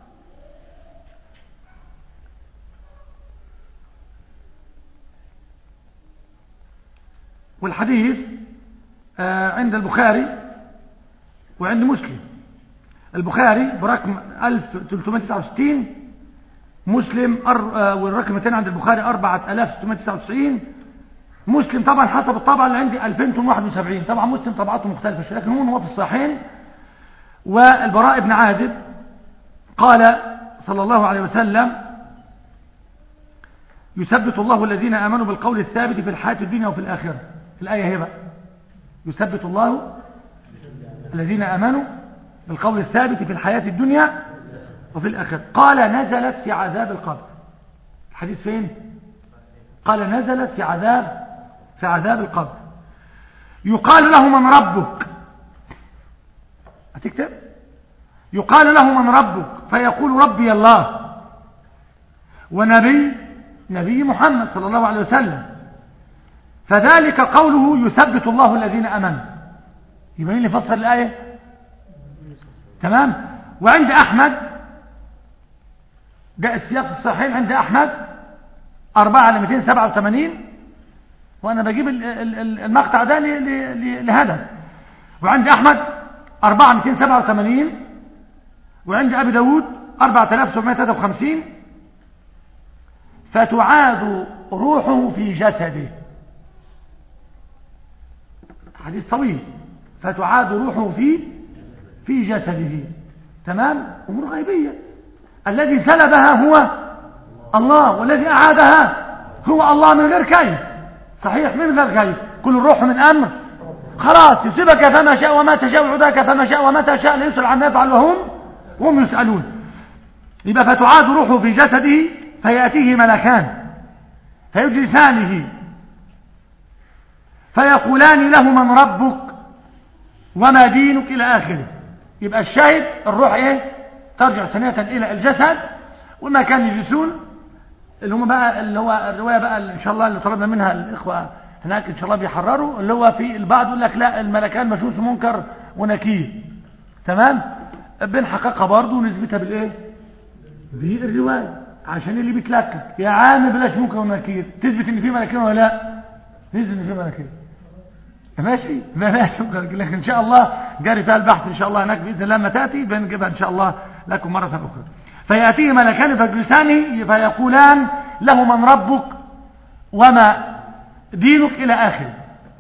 والحديث عند البخاري وعند مسلم. البخاري برقم 1369، مسلم والرقم الثاني عند البخاري 4699، مسلم طبعا حسب الطبعة اللي عندي 2071. طبعا مسلم طبعاته مختلفة لكن هو في الصحيحين. والبراء بن عازب قال صلى الله عليه وسلم يثبت الله الذين آمنوا بالقول الثابت في الحياة الدنيا وفي الآخرة. الآية هبة يثبت الله الذين آمنوا بالقول الثابت في الحياة الدنيا وفي الآخرة. قال نزلت في عذاب القبر. الحديث فين؟ قال نزلت في عذاب القبر. يقال له من ربك، هتكتب يقال له من ربك فيقول ربي الله نبي محمد صلى الله عليه وسلم. فذلك قوله يثبت الله الذين امنوا. يبقى مين اللي فسر الايه؟ تمام. وعند احمد ده السياق الصحيح عند احمد 4/287، وانا بجيب المقطع ده لهدف. وعند احمد 4/287، وعند ابي داود 4753. فتعاد روحه في جسده. حديث طويل. فتعاد روحه في جسده. تمام. امور غيبيه. الذي سلبها هو الله، والذي اعادها هو الله من غير كيف. صحيح، من غير كيف. كل الروح من امر خلاص يصيبك فما شاء وما تشاء وعداك فما شاء ومتى شاء لا يسأل عما يفعل وهم يسألون. يبقى فتعاد روحه في جسده فيأتيه ملكان فيجلسانه فيقولان له من ربك وما دينك إلى آخره. يبقى الشاهد الروح ايه؟ ترجع ثانية إلى الجسد. وما كان يجلسون اللي هو الرواية بقى إن شاء الله اللي طلبنا منها الإخوة هناك إن شاء الله بيحرروا، اللي هو في البعض يقول لك لا الملكان مشوش منكر ونكير. تمام. بنحققها برضه ونثبتها بالايه؟ بالروايه، عشان اللي بيتلكك يا عم بلاش منكر ونكير، تثبت ان في ملكين ولا لا؟ نثبت ان في ملكين. ماشي، بلاش منكر. لكن ان شاء الله جاري فيها البحث ان شاء الله هناك باذن الله. لما تاتي بنجيبها ان شاء الله لكم مره اخرى. فياتيه ملكان فيجلسانه فيقولان له من ربك وما دينك إلى آخره.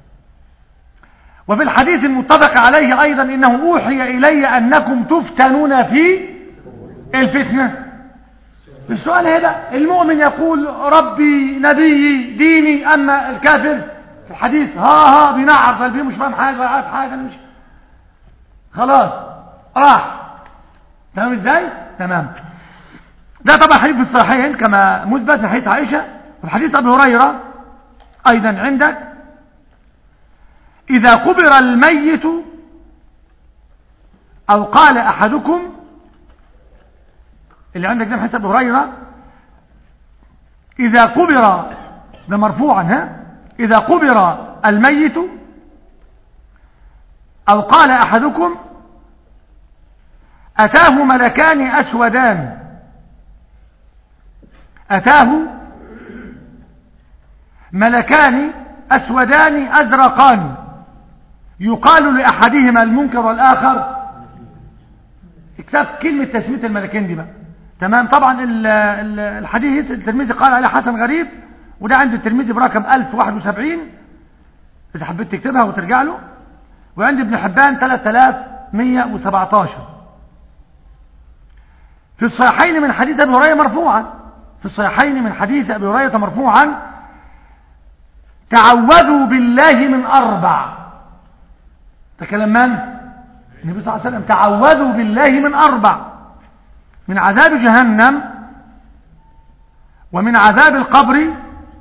وفي الحديث المتفق عليه أيضا إنه أوحي إلي أنكم تفتنون في الفتنة. السؤال هذا، المؤمن يقول ربي نبيي ديني، أما الكافر في الحديث ها بينعر قلبي مش فاهم حاجة ولا عارف حاجة، مش خلاص راح. تمام ازاي؟ تمام. ده طبعا حديث في الصحيحين كما مثبت من حديث عائشة. وفي حديث أبي هريرة أيضا عندك إذا قبر الميت أو قال أحدكم، اللي عندك ده حسب هريرة إذا قبر، ده مرفوعا إذا قبر الميت أو قال أحدكم أتاه ملكان أسودان، أتاه ملكان أسودان أزرقان يقال لأحدهما المنكر والآخر. اكتب كلمة تسمية الملكين دي بقى. تمام. طبعا الحديث الترمذي قال عليه حسن غريب، وده عند الترمذي برقم 1071 إذا حبيت تكتبها وترجع له. وعند ابن حبان 3117 في الصحيحين من حديث أبي هريرة مرفوعا. في الصحيحين من حديث أبي هريرة مرفوعا تعوذوا بالله من أربع. تكلم من؟ النبي صلى الله عليه وسلم. تعوذوا بالله من أربع. من عذاب جهنم ومن عذاب القبر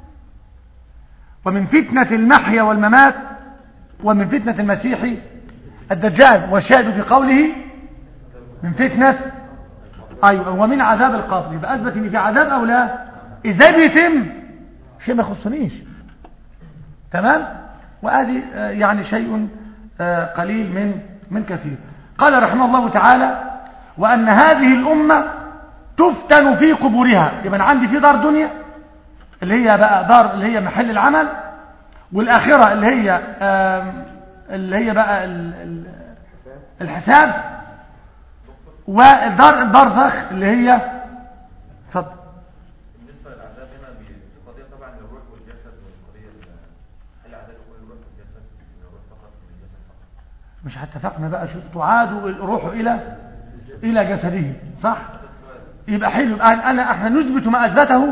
ومن فتنة المحيا والممات ومن فتنة المسيح الدجال. والشاهد في قوله من فتنة أيوة ومن عذاب القبر، يبقى أثبت إن في عذاب أو لا؟ إزاي بيتم؟ شيء ما يخصنيش. تمام؟ وهذه يعني شيء قليل من كثير. قال رحمه الله تعالى وأن هذه الأمة تفتن في قبورها. يبقى أنا عندي في دار دنيا اللي هي بقى دار اللي هي محل العمل، والآخرة اللي هي بقى الحساب، والدار البرزخ اللي هي اتفضل. بالنسبه للعذاب هنا القضيه طبعا الروح والجسد، والقضيه العذاب يكون الروح والجسد، الروح فقط والجسد فقط. مش اتفقنا بقى شو تعاد الروح الى جسده صح؟ يبقى حلو. احنا نثبت ما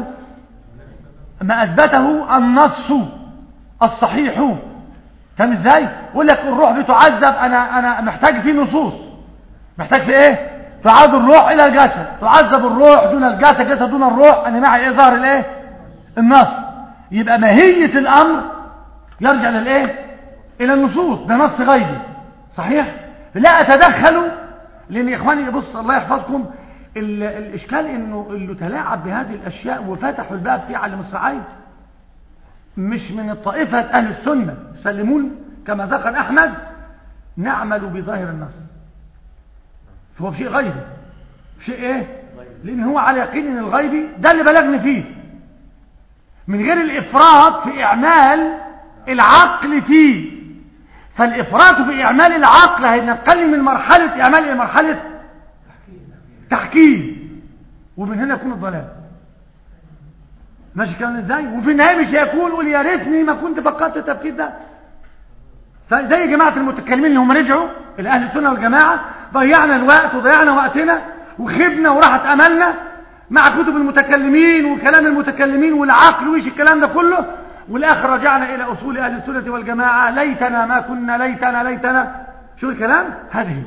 اثبته النص الصحيح. فاهم ازاي؟ يقول لك الروح بتعذب، انا محتاج فيه نصوص، محتاج في ايه؟ تعاد الروح الى الجسد، تعذب الروح دون الجسد، جسد دون الروح. انا معي ايه؟ ظاهر الايه؟ النص. يبقى ماهيه الامر يرجع للايه؟ الى النصوص. ده نص غيبي صحيح؟ لا اتدخل، لان يا اخواني بص الله يحفظكم، الاشكال انه اللي تلاعب بهذه الاشياء وفتحوا الباب فيه على المصراعين مش من الطائفة اهل السنة يسلمون كما ذكر احمد نعمل بظاهر النص، فهو شيء غيبي. شيء ايه؟ لان هو على يقين ان الغيبي ده اللي بلغني فيه، من غير الافراط في اعمال العقل فيه. فالافراط في اعمال العقل هينقل من مرحلة اعمال الى مرحلة تحكيم، ومن هنا يكون الضلال. ماشي كلام ازاي؟ وفي النهايه مش هيكون يقول يا ريتني ما كنت فكرت التفكير ده. زي جماعه المتكلمين اللي هم رجعوا الى اهل السنه والجماعه، ضيعنا الوقت وضيعنا وقتنا وخبنا وراحت املنا مع كتب المتكلمين وكلام المتكلمين والعقل ويش الكلام ده كله، والاخر رجعنا الى اصول اهل السنه والجماعه. ليتنا ما كنا، ليتنا شو الكلام هذه.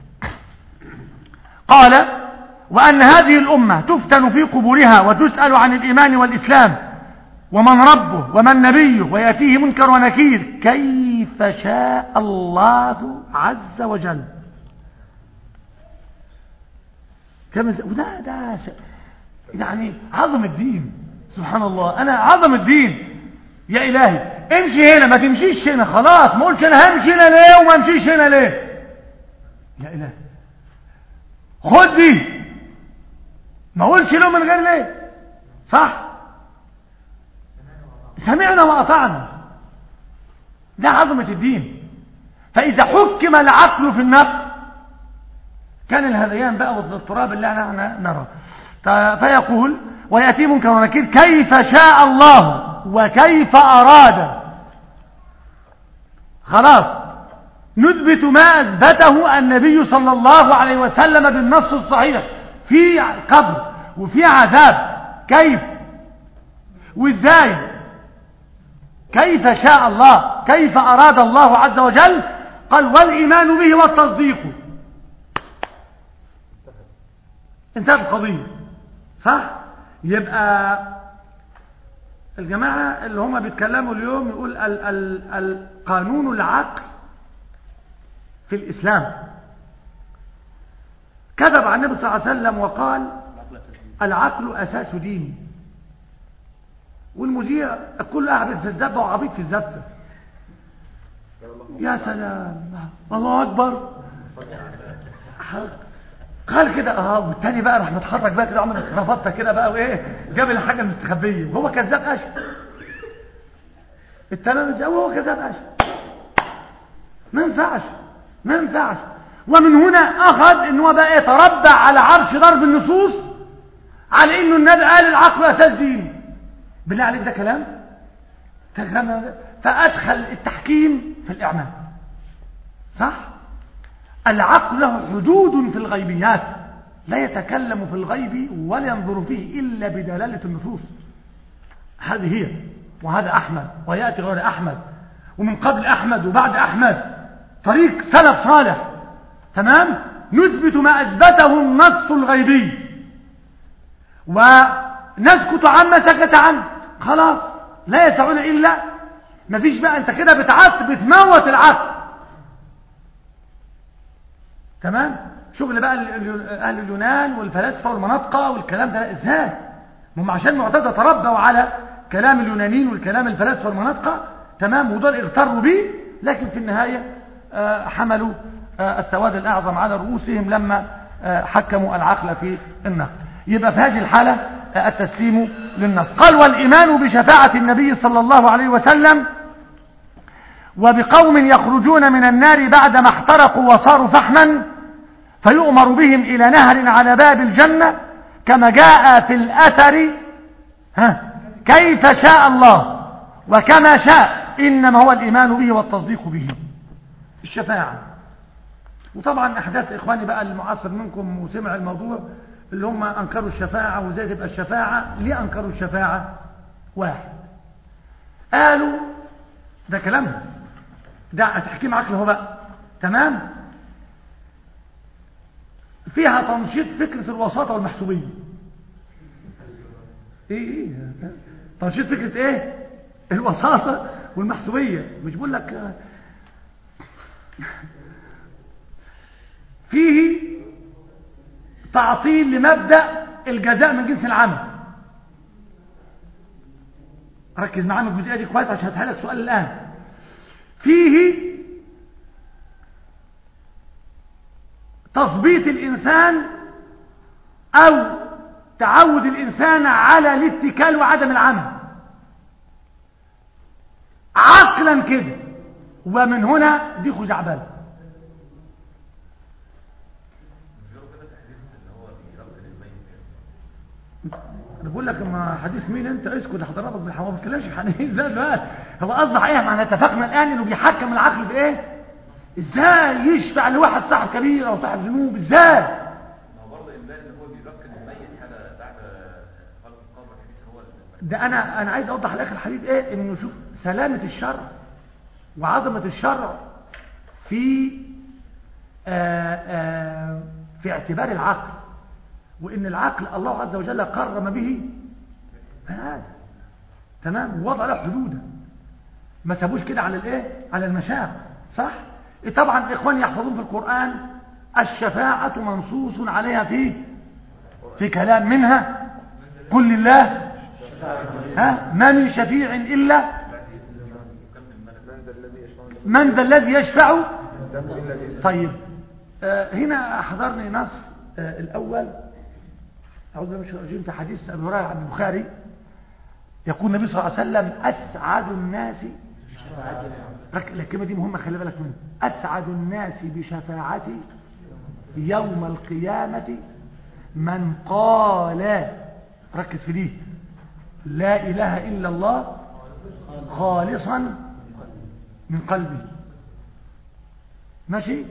قال وأن هذه الأمة تفتن في قبورها وتسأل عن الإيمان والإسلام ومن ربه ومن نبيه، ويأتيه منكر ونكير كيف شاء الله عز وجل. وده يعني عظم الدين. سبحان الله، أنا عظم الدين يا إلهي. امشي هنا ما تمشيش هنا، خلاص ما قلتش أنا همشي هنا ليه وما امشيش هنا ليه. يا إلهي خد دي، ما قولش له من غير ليه. صح؟ سمعنا وأطعنا، ده عظمة الدين. فإذا حكم العقل في النقل كان الهذيان بقى والتراب اللي احنا نرى. فيقول ويأتي منكر ونكير كيف شاء الله وكيف أراد. خلاص نثبت ما أثبته النبي صلى الله عليه وسلم بالنص الصحيح في قبر وفي عذاب. كيف وازاي؟ كيف شاء الله، كيف أراد الله عز وجل. قال والإيمان به والتصديق. انتهت القضية. صح؟ يبقى الجماعة اللي هم بيتكلموا اليوم يقول القانون العقل في الإسلام. كذب عن النبي صلى الله عليه وسلم وقال العقل أساس ديني. والمذيع كل قاعد في الزبدة وعبيط في الزبدة. يا سلام الله أكبر. قال كده والتاني بقى راح متحرك بقى كده عمل رفضته كده بقى وايه جاب الحاجة المستخبية وهو كذاب أشهر. التمام ازاي وهو كذاب أشهر. ما ينفعش. ومن هنا أخذ ان هو بقى يتربع على عرش ضرب النصوص على انه النبي قال العقل أساس ديني. بالله عليك ده كلام. فأدخل التحكيم في الإعمال. صح؟ العقل له حدود في الغيبيات، لا يتكلم في الغيب ولا ينظر فيه إلا بدلالة النصوص. هذه هي. وهذا أحمد ويأتي غير أحمد ومن قبل أحمد وبعد أحمد، طريق سلف صالح. تمام؟ نثبت ما أثبته النص الغيبي ونسكت عما سكت عنه، خلاص لا يسعون إلا، مفيش بقى، انت كده بتموت العقل. تمام. شغل بقى اهل اليونان والفلاسفه والمناطقه والكلام ده ازاي؟ هم عشان معتزله تربوا على كلام اليونانيين والكلام الفلاسفه والمناطقه، تمام، ودول اغتروا به، لكن في النهايه حملوا السواد الاعظم على رؤوسهم لما حكموا العقل في النقد. يبقى في هذه الحاله التسليم للنص. قال والايمان بشفاعه النبي صلى الله عليه وسلم وبقوم يخرجون من النار بعدما احترقوا وصاروا فحما فيؤمر بهم إلى نهر على باب الجنة كما جاء في الأثر كيف شاء الله وكما شاء، إنما هو الإيمان به والتصديق به. الشفاعة، وطبعا أحداث إخواني بقى المعاصر منكم وسمع الموضوع اللي هم أنكروا الشفاعة وزي تبقى الشفاعة. ليه أنكروا الشفاعة؟ واحد، قالوا ده كلامهم، ده تحكيم عقل هو بقى، تمام، فيها تنشيط فكرة الوساطة والمحسوبية. ايه تنشيط فكرة ايه؟ الوساطة والمحسوبية. مش بقول لك فيه تعطيل لمبدأ الجزاء من جنس العمل. ركز معانا الجزئية دي كويس عشان هسألك سؤال الآن. فيه تثبيط الإنسان أو تعود الإنسان على الاتكال وعدم العمل عقلا كده، ومن هنا دي خزعبلة. انا بقول لك ما حديث مين انت؟ اسكت حضرتك بالحوار، ما بتكلمش في حديث زي دلوقتي. هو اصبح ايه؟ ما اتفقنا الان انه بيحكم العقل بايه؟ ازاي يشفع لواحد صاحب كبير او صاحب ذنوب؟ ازاي؟ ما هو برضه امبارح ان هو بيركن الميت حاجه بعد خلق القبر. الحديث هو ده انا عايز اوضح لاخر الحديث ايه؟ انه شوف سلامه الشرع وعظمه الشرع في في اعتبار العقل، وان العقل الله عز وجل قرم به هذا، تمام، ووضع له حدودا، ما سابوش كده على الايه؟ على المشاق، صح؟ طبعا الاخوان يحفظون في القرآن الشفاعة منصوص عليها في كلام منها قل لله ما من شفيع إلا من ذا الذي يشفع. طيب هنا أحضرني نص الأول، أعوذ بالله من الشيطان الرجيم، في حديث أبي هريرة عن البخاري، يقول النبي صلى الله عليه وسلم أسعد الناس، الكلمة دي مهمة خلي بالك منها، أسعد الناس بشفاعتي يوم القيامة من قال، ركز في دي، لا إله إلا الله خالصا من قلبي. ماشي؟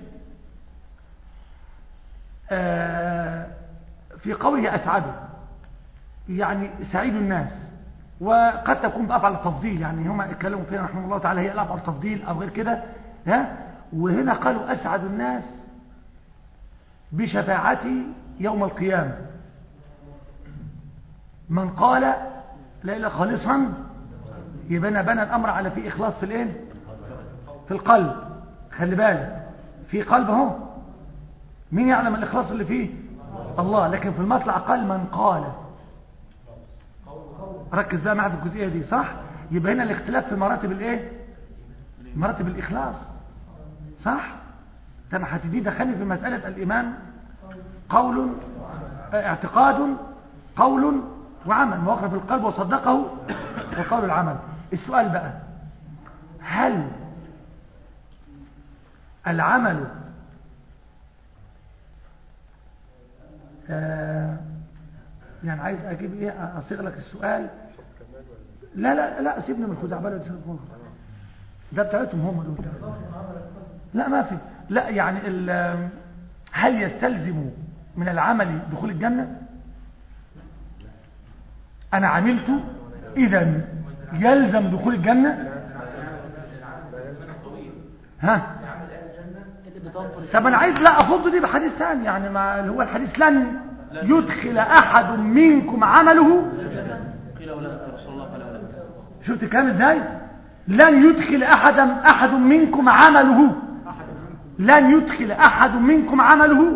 في قوله أسعده يعني سعيد الناس، وقد تكون بأفعل التفضيل، يعني هم اتكلموا فيها رحمه الله تعالى هي الأفعل التفضيل أو غير كده، وهنا قالوا أسعد الناس بشفاعتي يوم القيامة من قال لا إله خالصا، يبنى بنى الأمر على في إخلاص في الإيه؟ في القلب. خلي بالك في قلب اهو، مين يعلم الإخلاص اللي فيه؟ الله. لكن في المطلع قال من قال، ركز بقى معي في الجزئية دي، صح؟ يبقى هنا الاختلاف في مراتب الايه؟ مراتب الإخلاص، صح؟ طب هتدي دخلني في مسألة الإيمان قول اعتقاد قول وعمل، ما وقع في القلب وصدقه وقول العمل. السؤال بقى، هل العمل يعني عايز اجيب ايه، اصيغ لك السؤال. لا لا لا سيبني من الخزعبله دي، ده بتاعتهم هم دول. لا ما في، لا يعني هل يستلزم من العمل دخول الجنه؟ انا عملت اذا يلزم دخول الجنه؟ طب انا عايز لا افض دي بحديث ثاني، يعني اللي هو الحديث لن يدخل أحد منكم عمله. قيل ولا يا رسول الله قال ولا. شفت الكلام ازاي؟ لن يدخل أحد منكم عمله. لن يدخل أحد منكم عمله.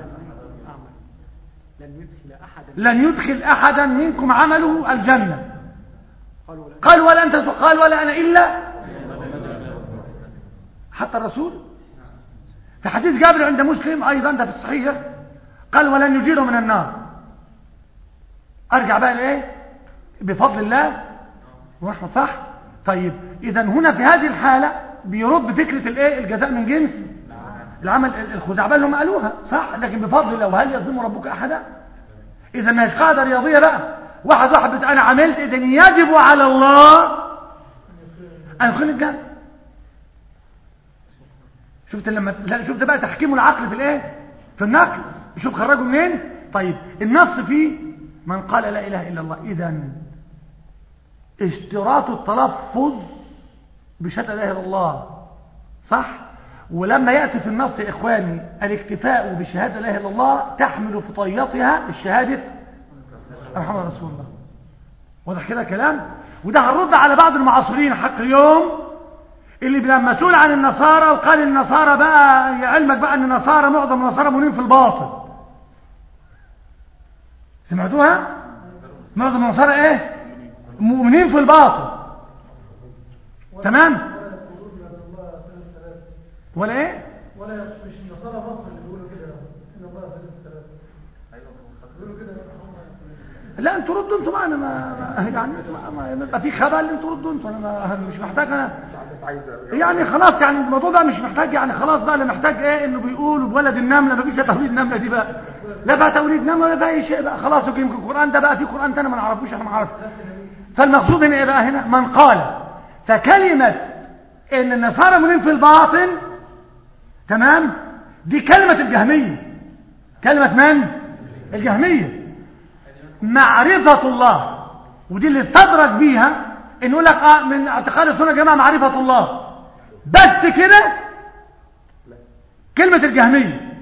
لن يدخل أحدا منكم عمله الجنة. قال ولا أنت، قال ولا أنا إلا. حتى الرسول في حديث جابر عند مسلم أيضا ده في الصحيح قال ولن يجيره من النار. أرجع بقى لإيه؟ بفضل الله ورحمة. صح؟ طيب إذا هنا في هذه الحالة بيرد فكرة الإيه؟ الجزاء من جنس العمل، الخزعبلة اللي هم قالوها. صح؟ لكن بفضل الله. وهل يظلم ربك أحدا؟ إذا ما هيش قاعدة رياضية بقى واحد أنا عملت، إذا يجب على الله أن يدخل الجنة. شفت بقى تحكيم العقل في الايه؟ في النقل. شوف خرجوا منين. طيب النص فيه من قال لا اله الا الله. اذا اشتراط التلفظ بشهاده لا اله الا الله. صح؟ ولما ياتي في النص يا اخواني الاكتفاء بشهاده لا اله الا الله تحمل في طياتها الشهاده محمد رسول الله. واضح كده كلام؟ وده هنرد على بعض المعاصرين حق اليوم اللي لما مسؤول عن النصارى وقال النصارى بقى علمك بقى ان النصارى معظم النصارى مؤمنين في الباطل. سمعتوها؟ معظم النصارى ايه؟ مؤمنين في الباطل. تمام؟ ولا ايه؟ ولا مش النصارى مصر اللي بيقولوا كده ان الله ثلاثة. بيقولوا كده. لا انتوا ردوا انتوا بقى. انا ما يعني ما يبقى في خبل انتوا ردوا انتوا. انا مش محتاج انا يعني خلاص يعني الموضوع ده مش محتاج يعني خلاص بقى. اللي محتاج ايه؟ انه بيقولوا بولد النمله. ما فيش توليد نمله دي بقى. لا بقى توليد نمله ولا بقى اي شيء بقى. خلاص يمكن القران ده بقى في قران ثاني ما نعرفوش احنا ما نعرفش. فالمقصود هنا ايه بقى؟ هنا من قال فكلمه ان النصارى مؤمنين في الباطن. تمام؟ دي كلمه الجهميه. كلمه من؟ الجهميه. معرفة الله. ودي اللي استدرك بيها ان يقول لك من اعتقاد السنة يا جماعة معرفة الله بس كده. كلمة الجهمية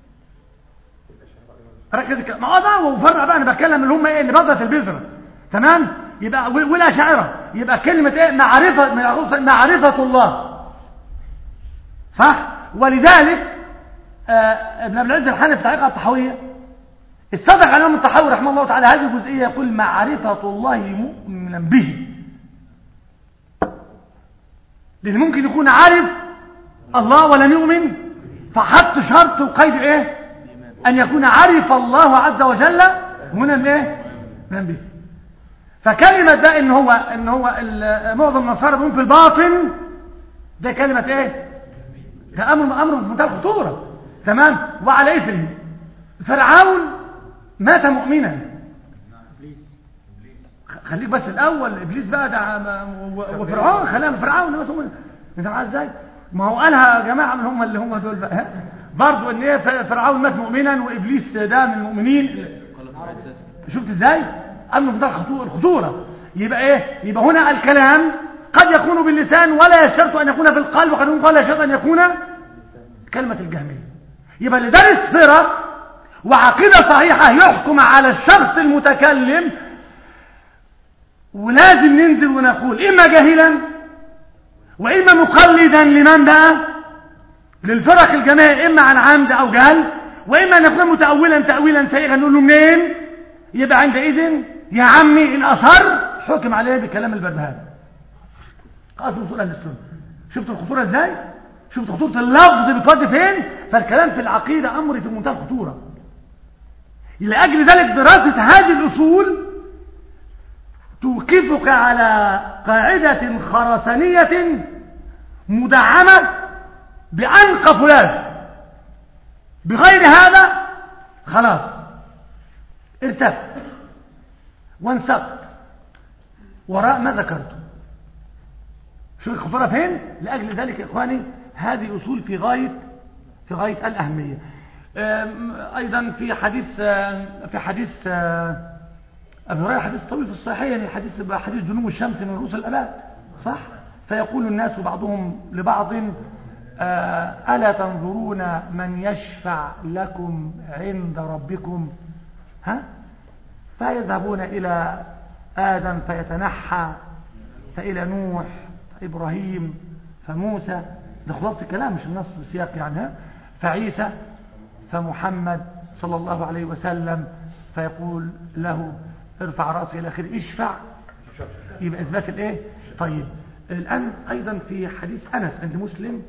ركز ما ده وفرق بقى. انا بتكلم اللي هم ايه؟ اللي بذرة البذرة. تمام؟ يبقى والاشاعرة يبقى كلمة ايه؟ معرفة الله. صح؟ ولذلك ابن ابي العز الحنفي في تعليق الطحاوية الصدق على الإمام الطحاوي رحمه الله تعالى هذه الجزئية يقول معرفة الله مؤمنا به. لأن ممكن يكون عارف الله ولم يؤمن فحط شرط وقيد ايه؟ أن يكون عارف الله عز وجل مؤمنا ايه؟ مؤمنا به. فكلمة ده ان هو معظم النصارى بيقولون في الباطن ده كلمة ايه؟ ده أمر في منتهى الخطورة. تمام؟ وعلى إثره فرعون مات مؤمنا. خليك بس الاول ابليس بقى ده وفرعون. خلينا فرعون مات مؤمنا. انت معايا ازاي؟ ما هو قالها يا جماعه من هم اللي هم دول بقى برضه ان ايه؟ فرعون مات مؤمنا وابليس ده من المؤمنين. شفت ازاي؟ امر ده الخطوره. يبقى ايه؟ يبقى هنا الكلام قد يكون باللسان ولا يشترط ان يكون في القلب وقد يكون ولا يشترط ان يكون كلمه الجهميه. يبقى اللي دارس فرق وعقيدة صحيحة يحكم على الشخص المتكلم ولازم ننزل ونقول إما جاهلا وإما مقلدا لمن بقى؟ للفرق الجماعية. إما عن عمد أو جهل وإما أن يكون متأولا تأويلا سائغا. نقول له منين؟ يبقى عندئذ يا عمي إن أصر حكم عليه بكلام البربهان. قاسم أصول أهل السنة. شفت الخطورة إزاي؟ شفت خطورة اللفظ بتودي فين؟ فالكلام في العقيدة أمر في منتهى الخطورة. لأجل ذلك دراسة هذه الأصول توقفك على قاعدة خرسانية مدعمة بأنقى فولاذ. بغير هذا خلاص ارتفت وانسقط وراء ما ذكرته. شو الخطورة فين؟ لأجل ذلك يا إخواني هذه أصول في غاية الأهمية. أيضا في حديث أبي هريرة حديث طويل في الصحيحين يعني حديث دنو الشمس من رؤوس الآباد. صح؟ فيقول الناس بعضهم لبعض ألا تنظرون من يشفع لكم عند ربكم ها؟ فيذهبون إلى آدم فيتنحى، فإلى نوح فإبراهيم فموسى، ده خلاص الكلام مش النص السياق يعني، ها؟ فعيسى فمحمد صلى الله عليه وسلم، فيقول له ارفع رأسك إلى آخره، اشفع، يبقى إثبات الإيه؟ طيب الآن أيضا في حديث أنس عند مسلم،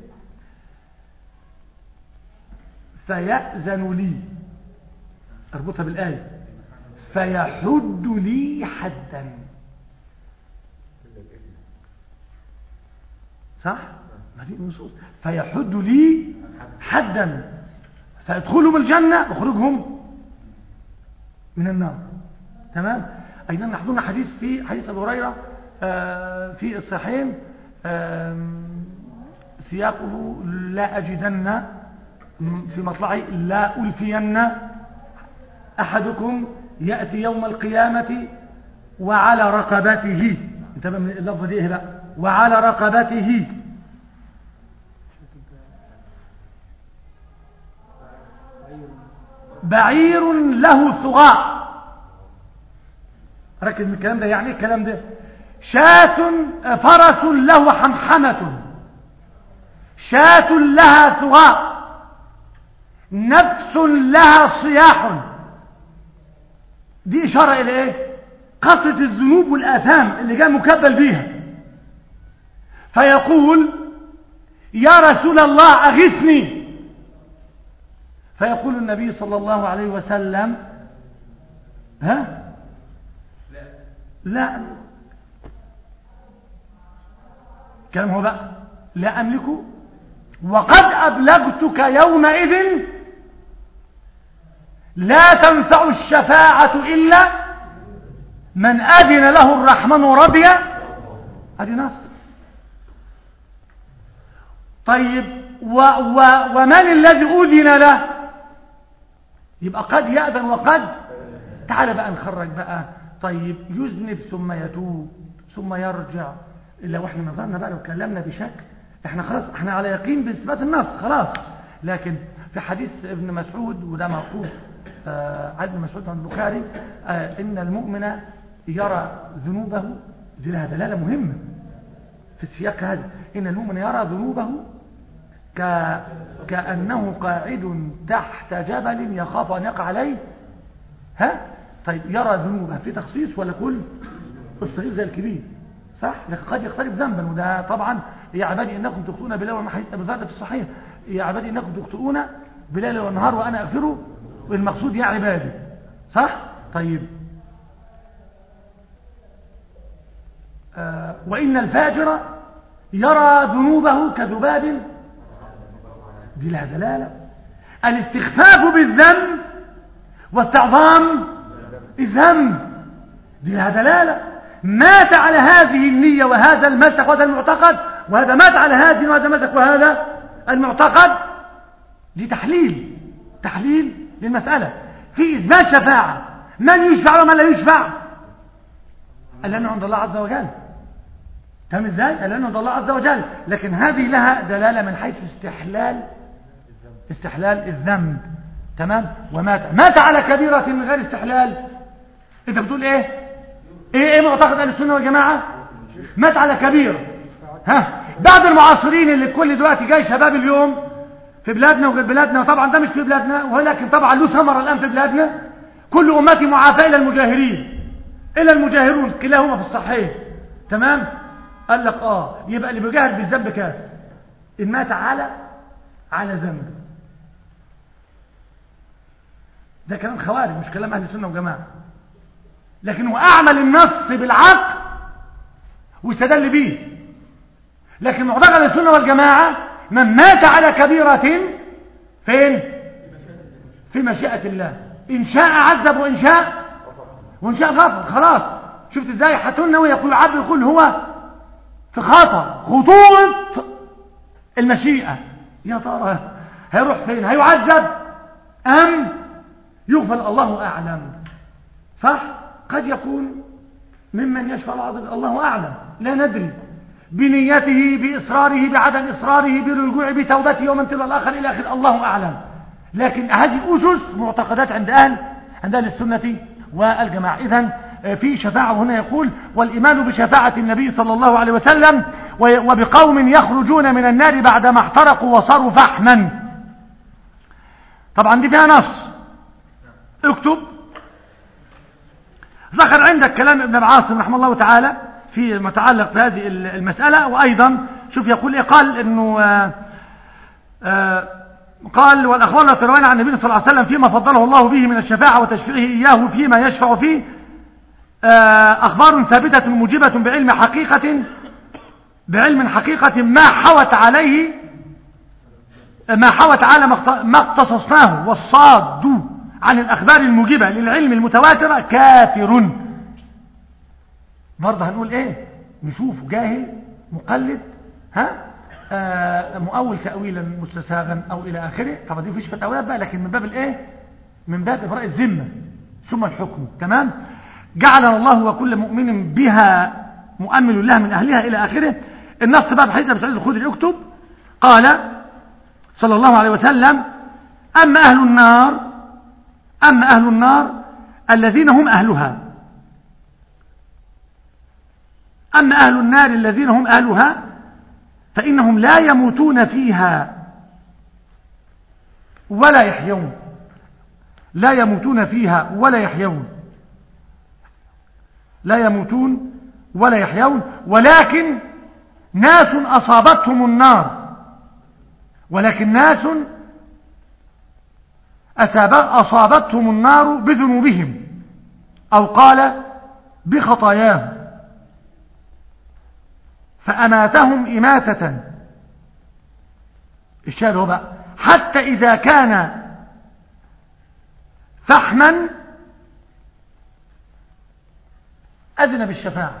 فيأذن لي، اربطها بالآية، فيحد لي حدا، صح؟ ما دي نصوص، فيحد لي حدا، فيدخلهم الجنة واخرجهم من النار. تمام؟ أيضا نحضرنا حديث في حديث أبو هريرة في الصحيحين، سياقه لا أجدن في مطلعي لا ألفين أحدكم يأتي يوم القيامة وعلى رقبته، انتبه من اللفظة دي ايه بقى، وعلى رقبته بعير له ثغاء، ركز من الكلام ده، يعني ايه الكلام ده، فرس له حمحمة، شاة لها ثغاء، نفس لها صياح. دي إشارة إلى إيه؟ قصة الذنوب والآثام اللي جاء مكبل بيها، فيقول يا رسول الله أغثني، فيقول النبي صلى الله عليه وسلم ها؟ لا كلام هو بقى، لا أملك وقد أبلغتك يومئذ لا تنفع الشفاعة إلا من أذن له الرحمن ورضي. هذه نص. طيب ومن الذي أذن له؟ يبقى قد يأذن وقد. تعال بقى نخرج بقى. طيب يذنب ثم يتوب ثم يرجع، لو احنا نظرنا بقى لو كلمنا بشكل احنا خلاص احنا على يقين باثبات النص خلاص. لكن في حديث ابن مسعود وده موقوف عن ابن مسعود عن البخاري، ان المؤمن يرى ذنوبه، دي لها دلاله مهمه في السياق هذا، ان المؤمن يرى ذنوبه كانه قاعد تحت جبل يخاف ان يقع عليه. ها طيب يرى ذنوبه في تخصيص ولا كل الصغير زي الكبير، صح؟ لكن قد يقترب ذنبا، وده طبعا يا عبادي انكم تخطئون بالليل والنهار، حديث ابي ذر في الصحيح، يا عبادي انكم تخطئون بالليل والنهار وانا اغفره، والمقصود يا عبادي، صح؟ طيب وان الفاجر يرى ذنوبه كذباب، دي لها دلاله. الاستخفاف بالذنب واستعظام الذنب، دي لها دلاله. مات على هذه النية وهذا المسك وهذا المعتقد، وهذا مات على هذه وهذا مسك وهذا المعتقد، دي تحليل للمسألة. في إثبات شفاعة، من يشفع ومن لا يشفع، الأمر عند الله عز وجل. تمام ازاي؟ الأمر عند الله عز وجل. لكن هذه لها دلالة من حيث استحلال الذنب. تمام. ومات على كبيرة من غير استحلال، انت بتقول ايه معتقد اهل السنه والجماعه؟ مات على كبيره. ها بعض المعاصرين اللي كل دلوقتي جاي شباب اليوم في بلادنا وغير بلادنا، وطبعا ده مش في بلادنا ولكن طبعا له ثمره الان في بلادنا، كل امتي معافى الا المجاهرين، الا المجاهرون كلاهما في الصحيح. تمام. قال لك يبقى اللي بيجاهر بالذنب كافر ان مات على ذنب. ده كلام خوارج مش كلام اهل السنه والجماعه، لكن هو أعمل النص بالعقل واستدل به. لكن معتقد السنة والجماعة من مات على كبيرة فين؟ في مشيئة الله، إن شاء عذب وإن شاء غفر. خلاص. شفت ازاي؟ حتى النووي يقول العبد يقول هو في خطوة المشيئة، يا ترى هيروح فين؟ هيعذب أم يغفر؟ الله أعلم. صح؟ قد يكون ممن يشفع العظيم، الله أعلم، لا ندري بنيته، بإصراره، بعدم إصراره، برجوع، بتوبته، ومن تلو الآخر إلى آخر، الله أعلم. لكن هذه أسس معتقدات عند أهل عند أهل السنة والجماعة. إذن في شفاعة، هنا يقول والإيمان بشفاعة النبي صلى الله عليه وسلم وبقوم يخرجون من النار بعدما احترقوا وصاروا فحما. طبعا دي فيها نص، اكتب. ذكر عندك كلام ابن العاصم رحمه الله تعالى في متعلق بهذه المسألة. وأيضا شوف يقول إيه، قال إنه قال والأخبار التي تروينا عن النبي صلى الله عليه وسلم فيما فضله الله به من الشفاعة وتشفيعه إياه فيما يشفع فيه أخبار ثابتة موجبة بعلم حقيقة ما حوت على ما اختصصناه، والصاد عن الأخبار الموجبة للعلم المتواترة كافر. برضه هنقول ايه، نشوفه جاهل مقلد، مؤول تأويلا مستساغا او الى اخره. طبعا دي مفيش في التأويلات بقى، لكن من باب الايه، من باب إبراء الذمة ثم الحكم. تمام. جعلنا الله وكل مؤمن بها مؤمل لها من اهلها الى اخره. النص بقى بحديث ابي سعيد الخدري، اكتب. قال صلى الله عليه وسلم اما اهل النار الذين هم اهلها، اما اهل النار الذين هم اهلها فانهم لا يموتون فيها ولا يحيون، لا يموتون فيها ولا يحيون، لا يموتون ولا يحيون، ولكن ناس أصابتهم النار، ولكن ناس أصابتهم النار بذنوبهم، أو قال بخطاياهم، فأماتهم إماتة. الشاهد هو بقى حتى إذا كان فحما أذن بالشفاعة.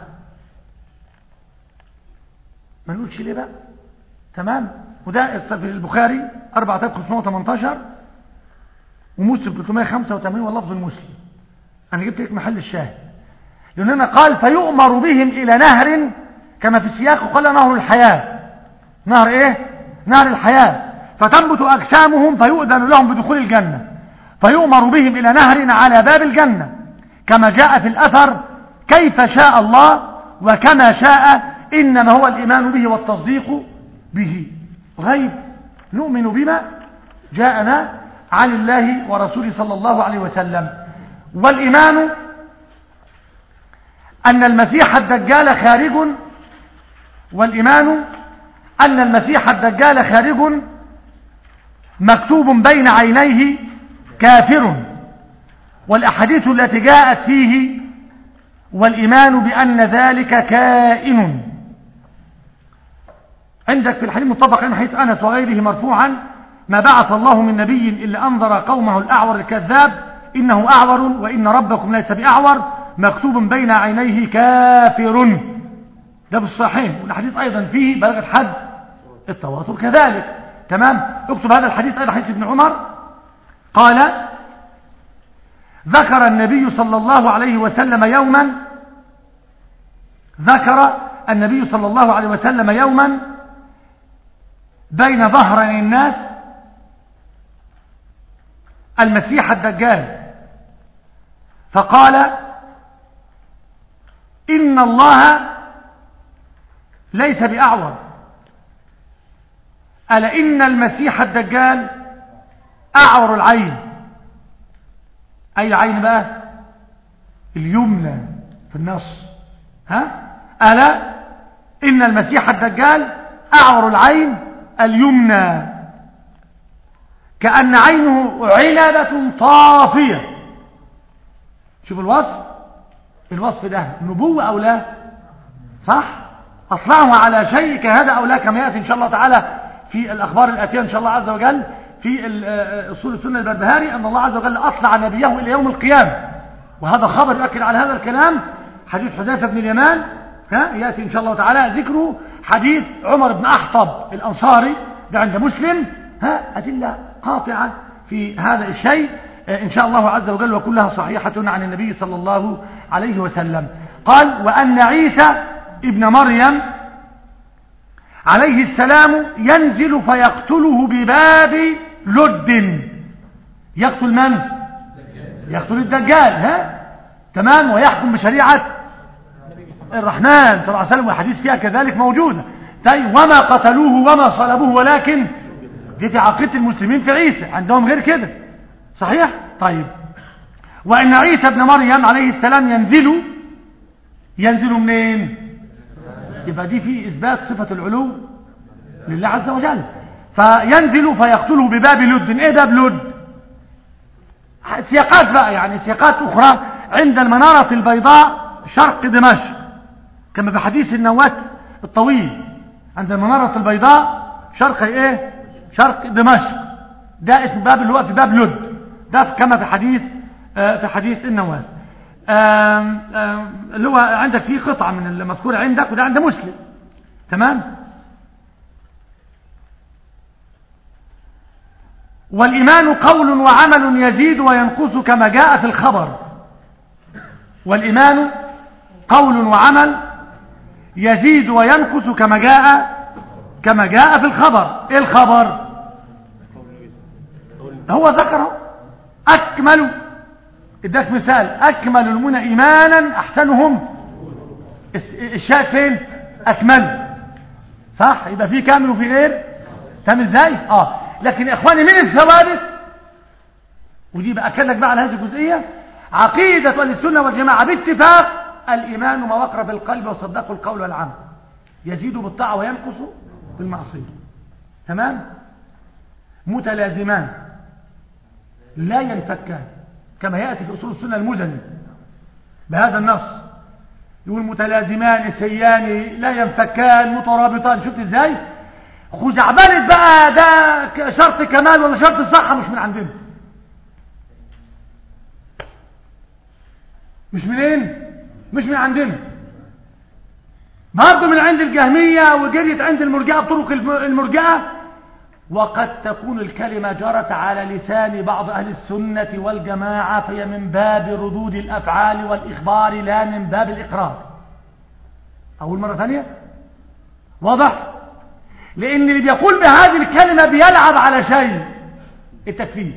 ما نقولش ليه بقى. تمام. وده في البخاري 4518 ومسلم 385 واللفظ المسلم. أنا جبت لك محل الشاهد، لأننا قال فيؤمر بهم إلى نهر، كما في السياق قال نهر الحياة. نهر إيه؟ نهر الحياة. فتنبت أجسامهم فيؤذن لهم بدخول الجنة، فيؤمر بهم إلى نهر على باب الجنة، كما جاء في الأثر كيف شاء الله وكما شاء، إنما هو الإيمان به والتصديق به. غيب نؤمن بما جاءنا عن الله ورسوله صلى الله عليه وسلم. والإيمان أن المسيح الدجال خارج، والإيمان أن المسيح الدجال خارج مكتوب بين عينيه كافر، والأحاديث التي جاءت فيه، والإيمان بأن ذلك كائن. عندك في الحديث مطبق عن حديث أنس وغيره مرفوعا ما بعث الله من نبي إلا أنذر قومه الأعور الكذاب إنه أعور وإن ربكم ليس بأعور مكتوب بين عينيه كافر. ده في الصحيحين، والحديث أيضا فيه بلغت حد التواتر كذلك. تمام. اكتب هذا الحديث أيضا حديث ابن عمر قال ذكر النبي صلى الله عليه وسلم يوما بين ظهري الناس المسيح الدجال، فقال إن الله ليس بأعور، ألا إن المسيح الدجال أعور العين. أي عين بقى؟ اليمنى في النص. ألا إن المسيح الدجال أعور العين اليمنى كأن عينه علبة طافية. شوف الوصف ده نبوة أو لا؟ صح؟ أطلعه على شيء كهذا أو لا، كما يأتي إن شاء الله تعالى في الأخبار الآتية إن شاء الله عز وجل في أصول السنة البربهاري، أن الله عز وجل أطلع نبيه إلى يوم القيامة، وهذا خبر يؤكد على هذا الكلام. حديث حذيفة بن اليمان يأتي إن شاء الله تعالى ذكره. حديث عمر بن أحطب الأنصاري ده عند مسلم. أدلة قاطعة في هذا الشيء إن شاء الله عز وجل، وكلها صحيحة عن النبي صلى الله عليه وسلم. قال وأن عيسى ابن مريم عليه السلام ينزل فيقتله بباب لد. يقتل من؟ يقتل الدجال، ها تمام، ويحكم بشريعة الرحمن صلى الله عليه وسلم، والحديث فيها كذلك موجودة. طيب وما قتلوه وما صلبوه ولكن دي في عقيدة المسلمين في عيسى، عندهم غير كده، صحيح؟ طيب وإن عيسى ابن مريم عليه السلام ينزل منين؟ يبقى دي في إثبات صفة العلو لله عز وجل. فينزل فيقتله بباب لد. ايه باب لد؟ سياقات بقى، يعني سياقات أخرى. عند المنارة البيضاء شرق دمشق، كما في حديث النواس الطويل، عند المنارة البيضاء شرق ايه؟ شرق دمشق، ده اسم باب اللي هو في باب لد، ده كما في حديث النواس. اللي هو عندك فيه قطعة من المذكورة عندك، وده عند مسلم، تمام. والإيمان قول وعمل يزيد وينقص كما جاء في الخبر. والإيمان قول وعمل يزيد وينقص كما جاء في الخبر. ايه الخبر؟ هو ذكره أكمل، اداك مثال، أكمل المنى إيمانا أحسنهم. الشاهد فين؟ أكمل، صح؟ يبقى في كامل وفي غير كامل ازاي؟ لكن يا إخواني من الثوابت، ودي بأكد لك بقى على هذه الجزئية، عقيدة أهل السنة والجماعة باتفاق الإيمان ما وقر في القلب وصدقه القول والعمل، يزيد بالطاعة وينقص بالمعصية، تمام، متلازمان لا ينفكان، كما يأتي في أصول السنة المزني بهذا النص، يقول متلازمان سيان لا ينفكان مترابطان. شفت ازاي؟ خزعبلة بقى ده شرط كمال ولا شرط صحة، مش من عندنا، مش منين؟ مش من عندنا، برضه من عند الجهمية، وجريت عند المرجئة طرق المرجئة. وقد تكون الكلمة جرت على لسان بعض أهل السنة والجماعة، فهي من باب ردود الأفعال والإخبار لا من باب الإقرار. أول مرة ثانية، واضح؟ لأن اللي بيقول بهذه الكلمة بيلعب على شيء، التكفير.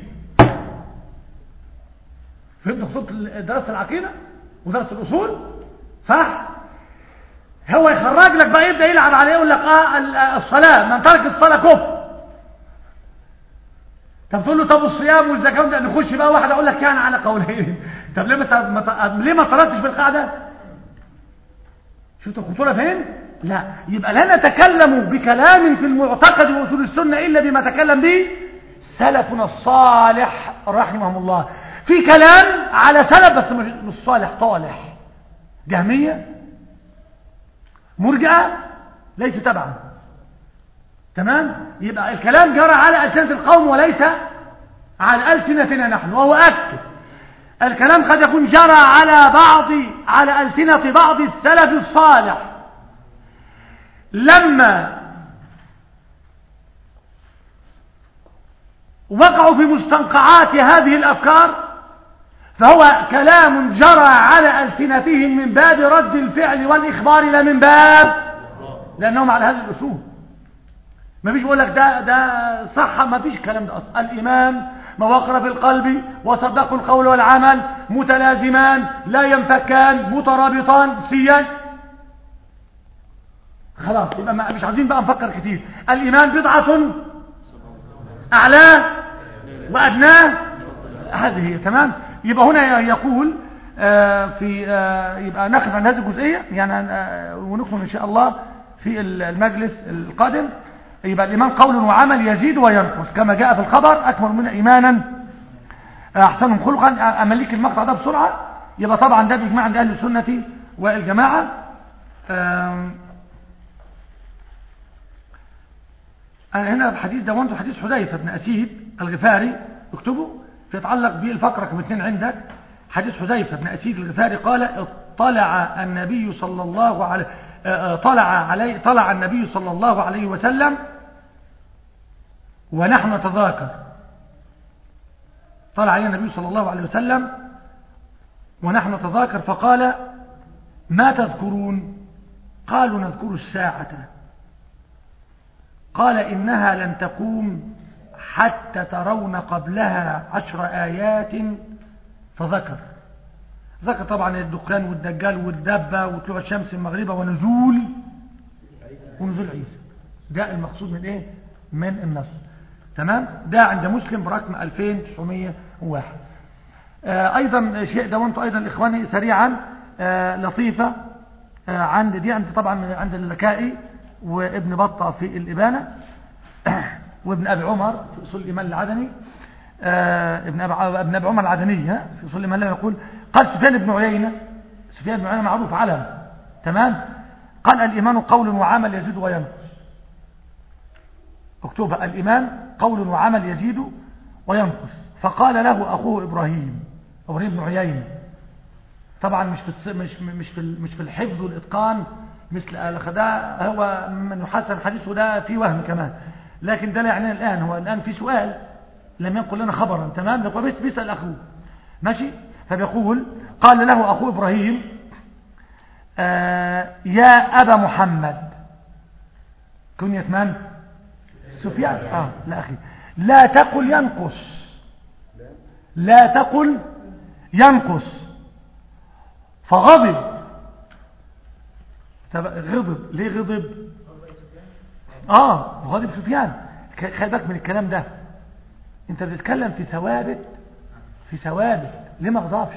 فهمت خطوط دراسة العقيدة ودرس الأصول، صح؟ هو يخرج لك بقى، يبدأ يلعب عليه، يقول لك الصلاة، من ترك الصلاة كفر. طب تقول له طب الصيام والزكاة، ده نخش بقى واحد اقول لك كان على قولين. طب ليه ما طردتش بالقاعدة؟ شفت الخطورة فين؟ لا، يبقى لا نتكلم بكلام في المعتقد واصول السنة الا بما تكلم به سلفنا الصالح رحمهم الله. في كلام على سلف بس مش صالح، طالح، جهمية، مرجئة، ليس تبعا، تمام. يبقى الكلام جرى على ألسنة القوم وليس على ألسنتنا نحن، وهو أكد الكلام قد يكون جرى على ألسنة بعض السلف الصالح لما وقعوا في مستنقعات هذه الأفكار، فهو كلام جرى على ألسنتهم من باب رد الفعل والإخبار لا من باب، لأنهم على هذه الأصول. ما فيش بقول لك ده صح، ما فيش الكلام ده أصلا. الإيمان ما وقر في القلب وصدق القول والعمل متلازمان لا ينفكان مترابطان سيان. خلاص، يبقى مش عايزين بقى نفكر كتير. الإيمان بضعة أعلاه وأدناه، هذه هي، تمام. يبقى هنا يقول يبقى ناخذ عن هذه الجزئية يعني، ونكمل إن شاء الله في المجلس القادم. يبقى الإيمان قول وعمل يزيد وينقص كما جاء في الخبر، أكمل من إيمانا أحسنهم خلقا. أمليك المقطع ده بسرعة. يبقى طبعا ده بإجماع عند أهل السنة والجماعة. أنا هنا الحديث ده وانتو حديث حذيفة بن أسيد الغفاري، اكتبوا فيتعلق به الفقرة رقم 2 عندك. حديث حذيفة بن أسيد الغفاري قال طلع النبي صلى الله عليه وسلم ونحن نتذاكر. طلع علينا النبي صلى الله عليه وسلم ونحن نتذاكر فقال ما تذكرون؟ قالوا نذكر الساعة. قال إنها لن تقوم حتى ترون قبلها 10 آيات فذكر طبعا الدخان والدجال والدبة وطلوع الشمس المغربة ونزول عيسى. ده المقصود من ايه؟ من النص. تمام. ده عند مسلم برقم 2901. ايضا شيء دونته ايضا الاخواني سريعا لطيفة عند طبعا عند اللكائي وابن بطة في الإبانة وابن أبي عمر في أصول الإيمان العدني ابن أبي عمر العدني في أصول الإيمان يقول قال سفيان بن عيينة معروف علم. تمام. قال الإيمان قول وعمل يزيد وينقص. اكتبها، الإيمان قول وعمل يزيد وينقص. فقال له أخوه إبراهيم بن عيينة، طبعا مش في الحفظ والإتقان مثل ده، هو من يحسن حديثه ده في وهم كمان، لكن ده لا يعني الآن، هو الآن في سؤال لم ينقل لنا خبرا. تمام. هو بيسأل أخوه ماشي. فبيقول قال له أخوه إبراهيم يا أبا محمد، كنية من؟ سفيان. لا أخي، لا تقل ينقص. فغضب. غضب. ليه غضب؟ غضب سفيان. خلي بالك من الكلام ده، انت بتتكلم في ثوابت ليه ما غضبش؟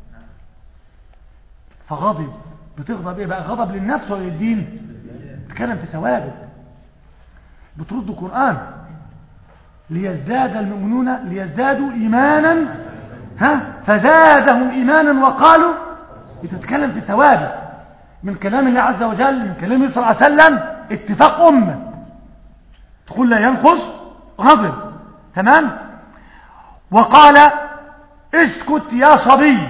فغضب. بتغضب ايه بقى؟ غضب للنفس ولا للدين؟ بتتكلم في ثوابت، بترد القرآن ليزداد المؤمنون ليزدادوا إيمانا فزادهم إيمانا وقالوا. بتتكلم في ثوابت من كلام الله عز وجل، من كلام صلى الله عليه وسلم، اتفاق أمة. تقول لا ينقص، غضب. تمام. وقال اسكت يا صبي.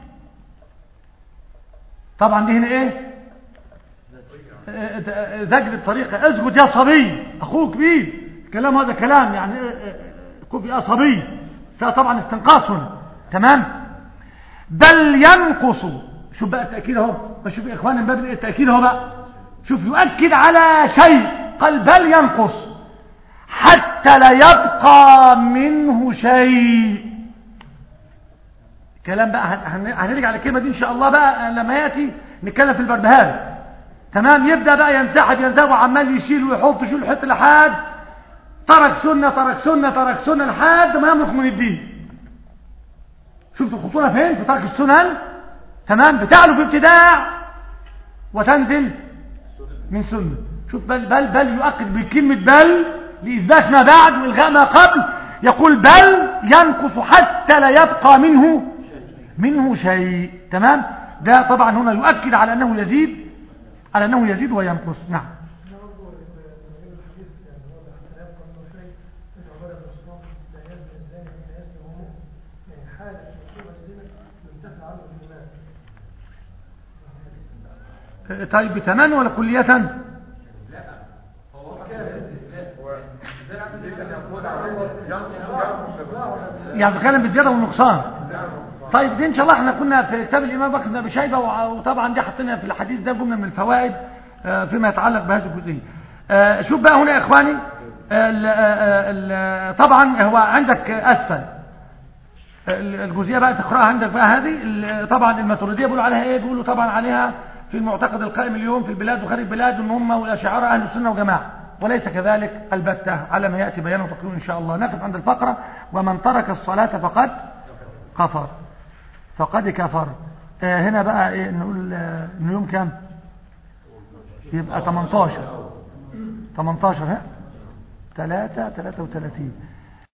طبعا دي هنا ايه؟ زجر بطريقة اسكت يا صبي، اخوك كبير. كلام هذا كلام يعني كوفي يا صبي، فطبعا استنقاص هنا. تمام. بل ينقص. شوف بقى التأكيد اهو، شوف يا اخواني من باب التأكيد اهو بقى، شوف يؤكد على شيء. قال بل ينقص حتى لا يبقى منه شيء. كلام بقى هنرجع على الكلمة دي ان شاء الله بقى لما يأتي نتكلم في البربهاري. تمام. يبدأ بقى ينسحب وعمال يشيل ويحط لحد ترك سنة لحد ما يملك من الدين. شفت الخطورة فين؟ في ترك السنن. تمام. بتعلو في ابتداع وتنزل من سنة. شوف بل يؤكد بكلمة بل لإثبات ما بعد وإلغاء ما قبل. يقول بل ينقص حتى لا يبقى منه شيء. تمام. ده طبعا هنا يؤكد على أنه يزيد وينقص. نعم. طيب بتمن ولا كلية؟ يعني بتكلم بالزيادة والنقصان. طيب دي ان شاء الله احنا كنا في كتاب الامام بكر بن ابي شيبه، وطبعا دي حطينا في الحديث ده جمله من الفوائد فيما يتعلق بهذه الجزئيه. شوف بقى هنا يا اخواني، طبعا هو عندك اسفل الجزئيه بقى تقراها عندك بقى هذه. طبعا الماتريديه بيقولوا عليها ايه؟ بيقولوا طبعا عليها في المعتقد القائم اليوم في البلاد وخارج البلاد ان هم والاشاعره اهل السنه والجماعه، وليس كذلك البتة على ما ياتي بيانه وتقريره ان شاء الله. نقف عند الفقره ومن ترك الصلاه فقد كفر. هنا بقى إيه نقول؟ إن يوم كام؟ يبقى 18 3 33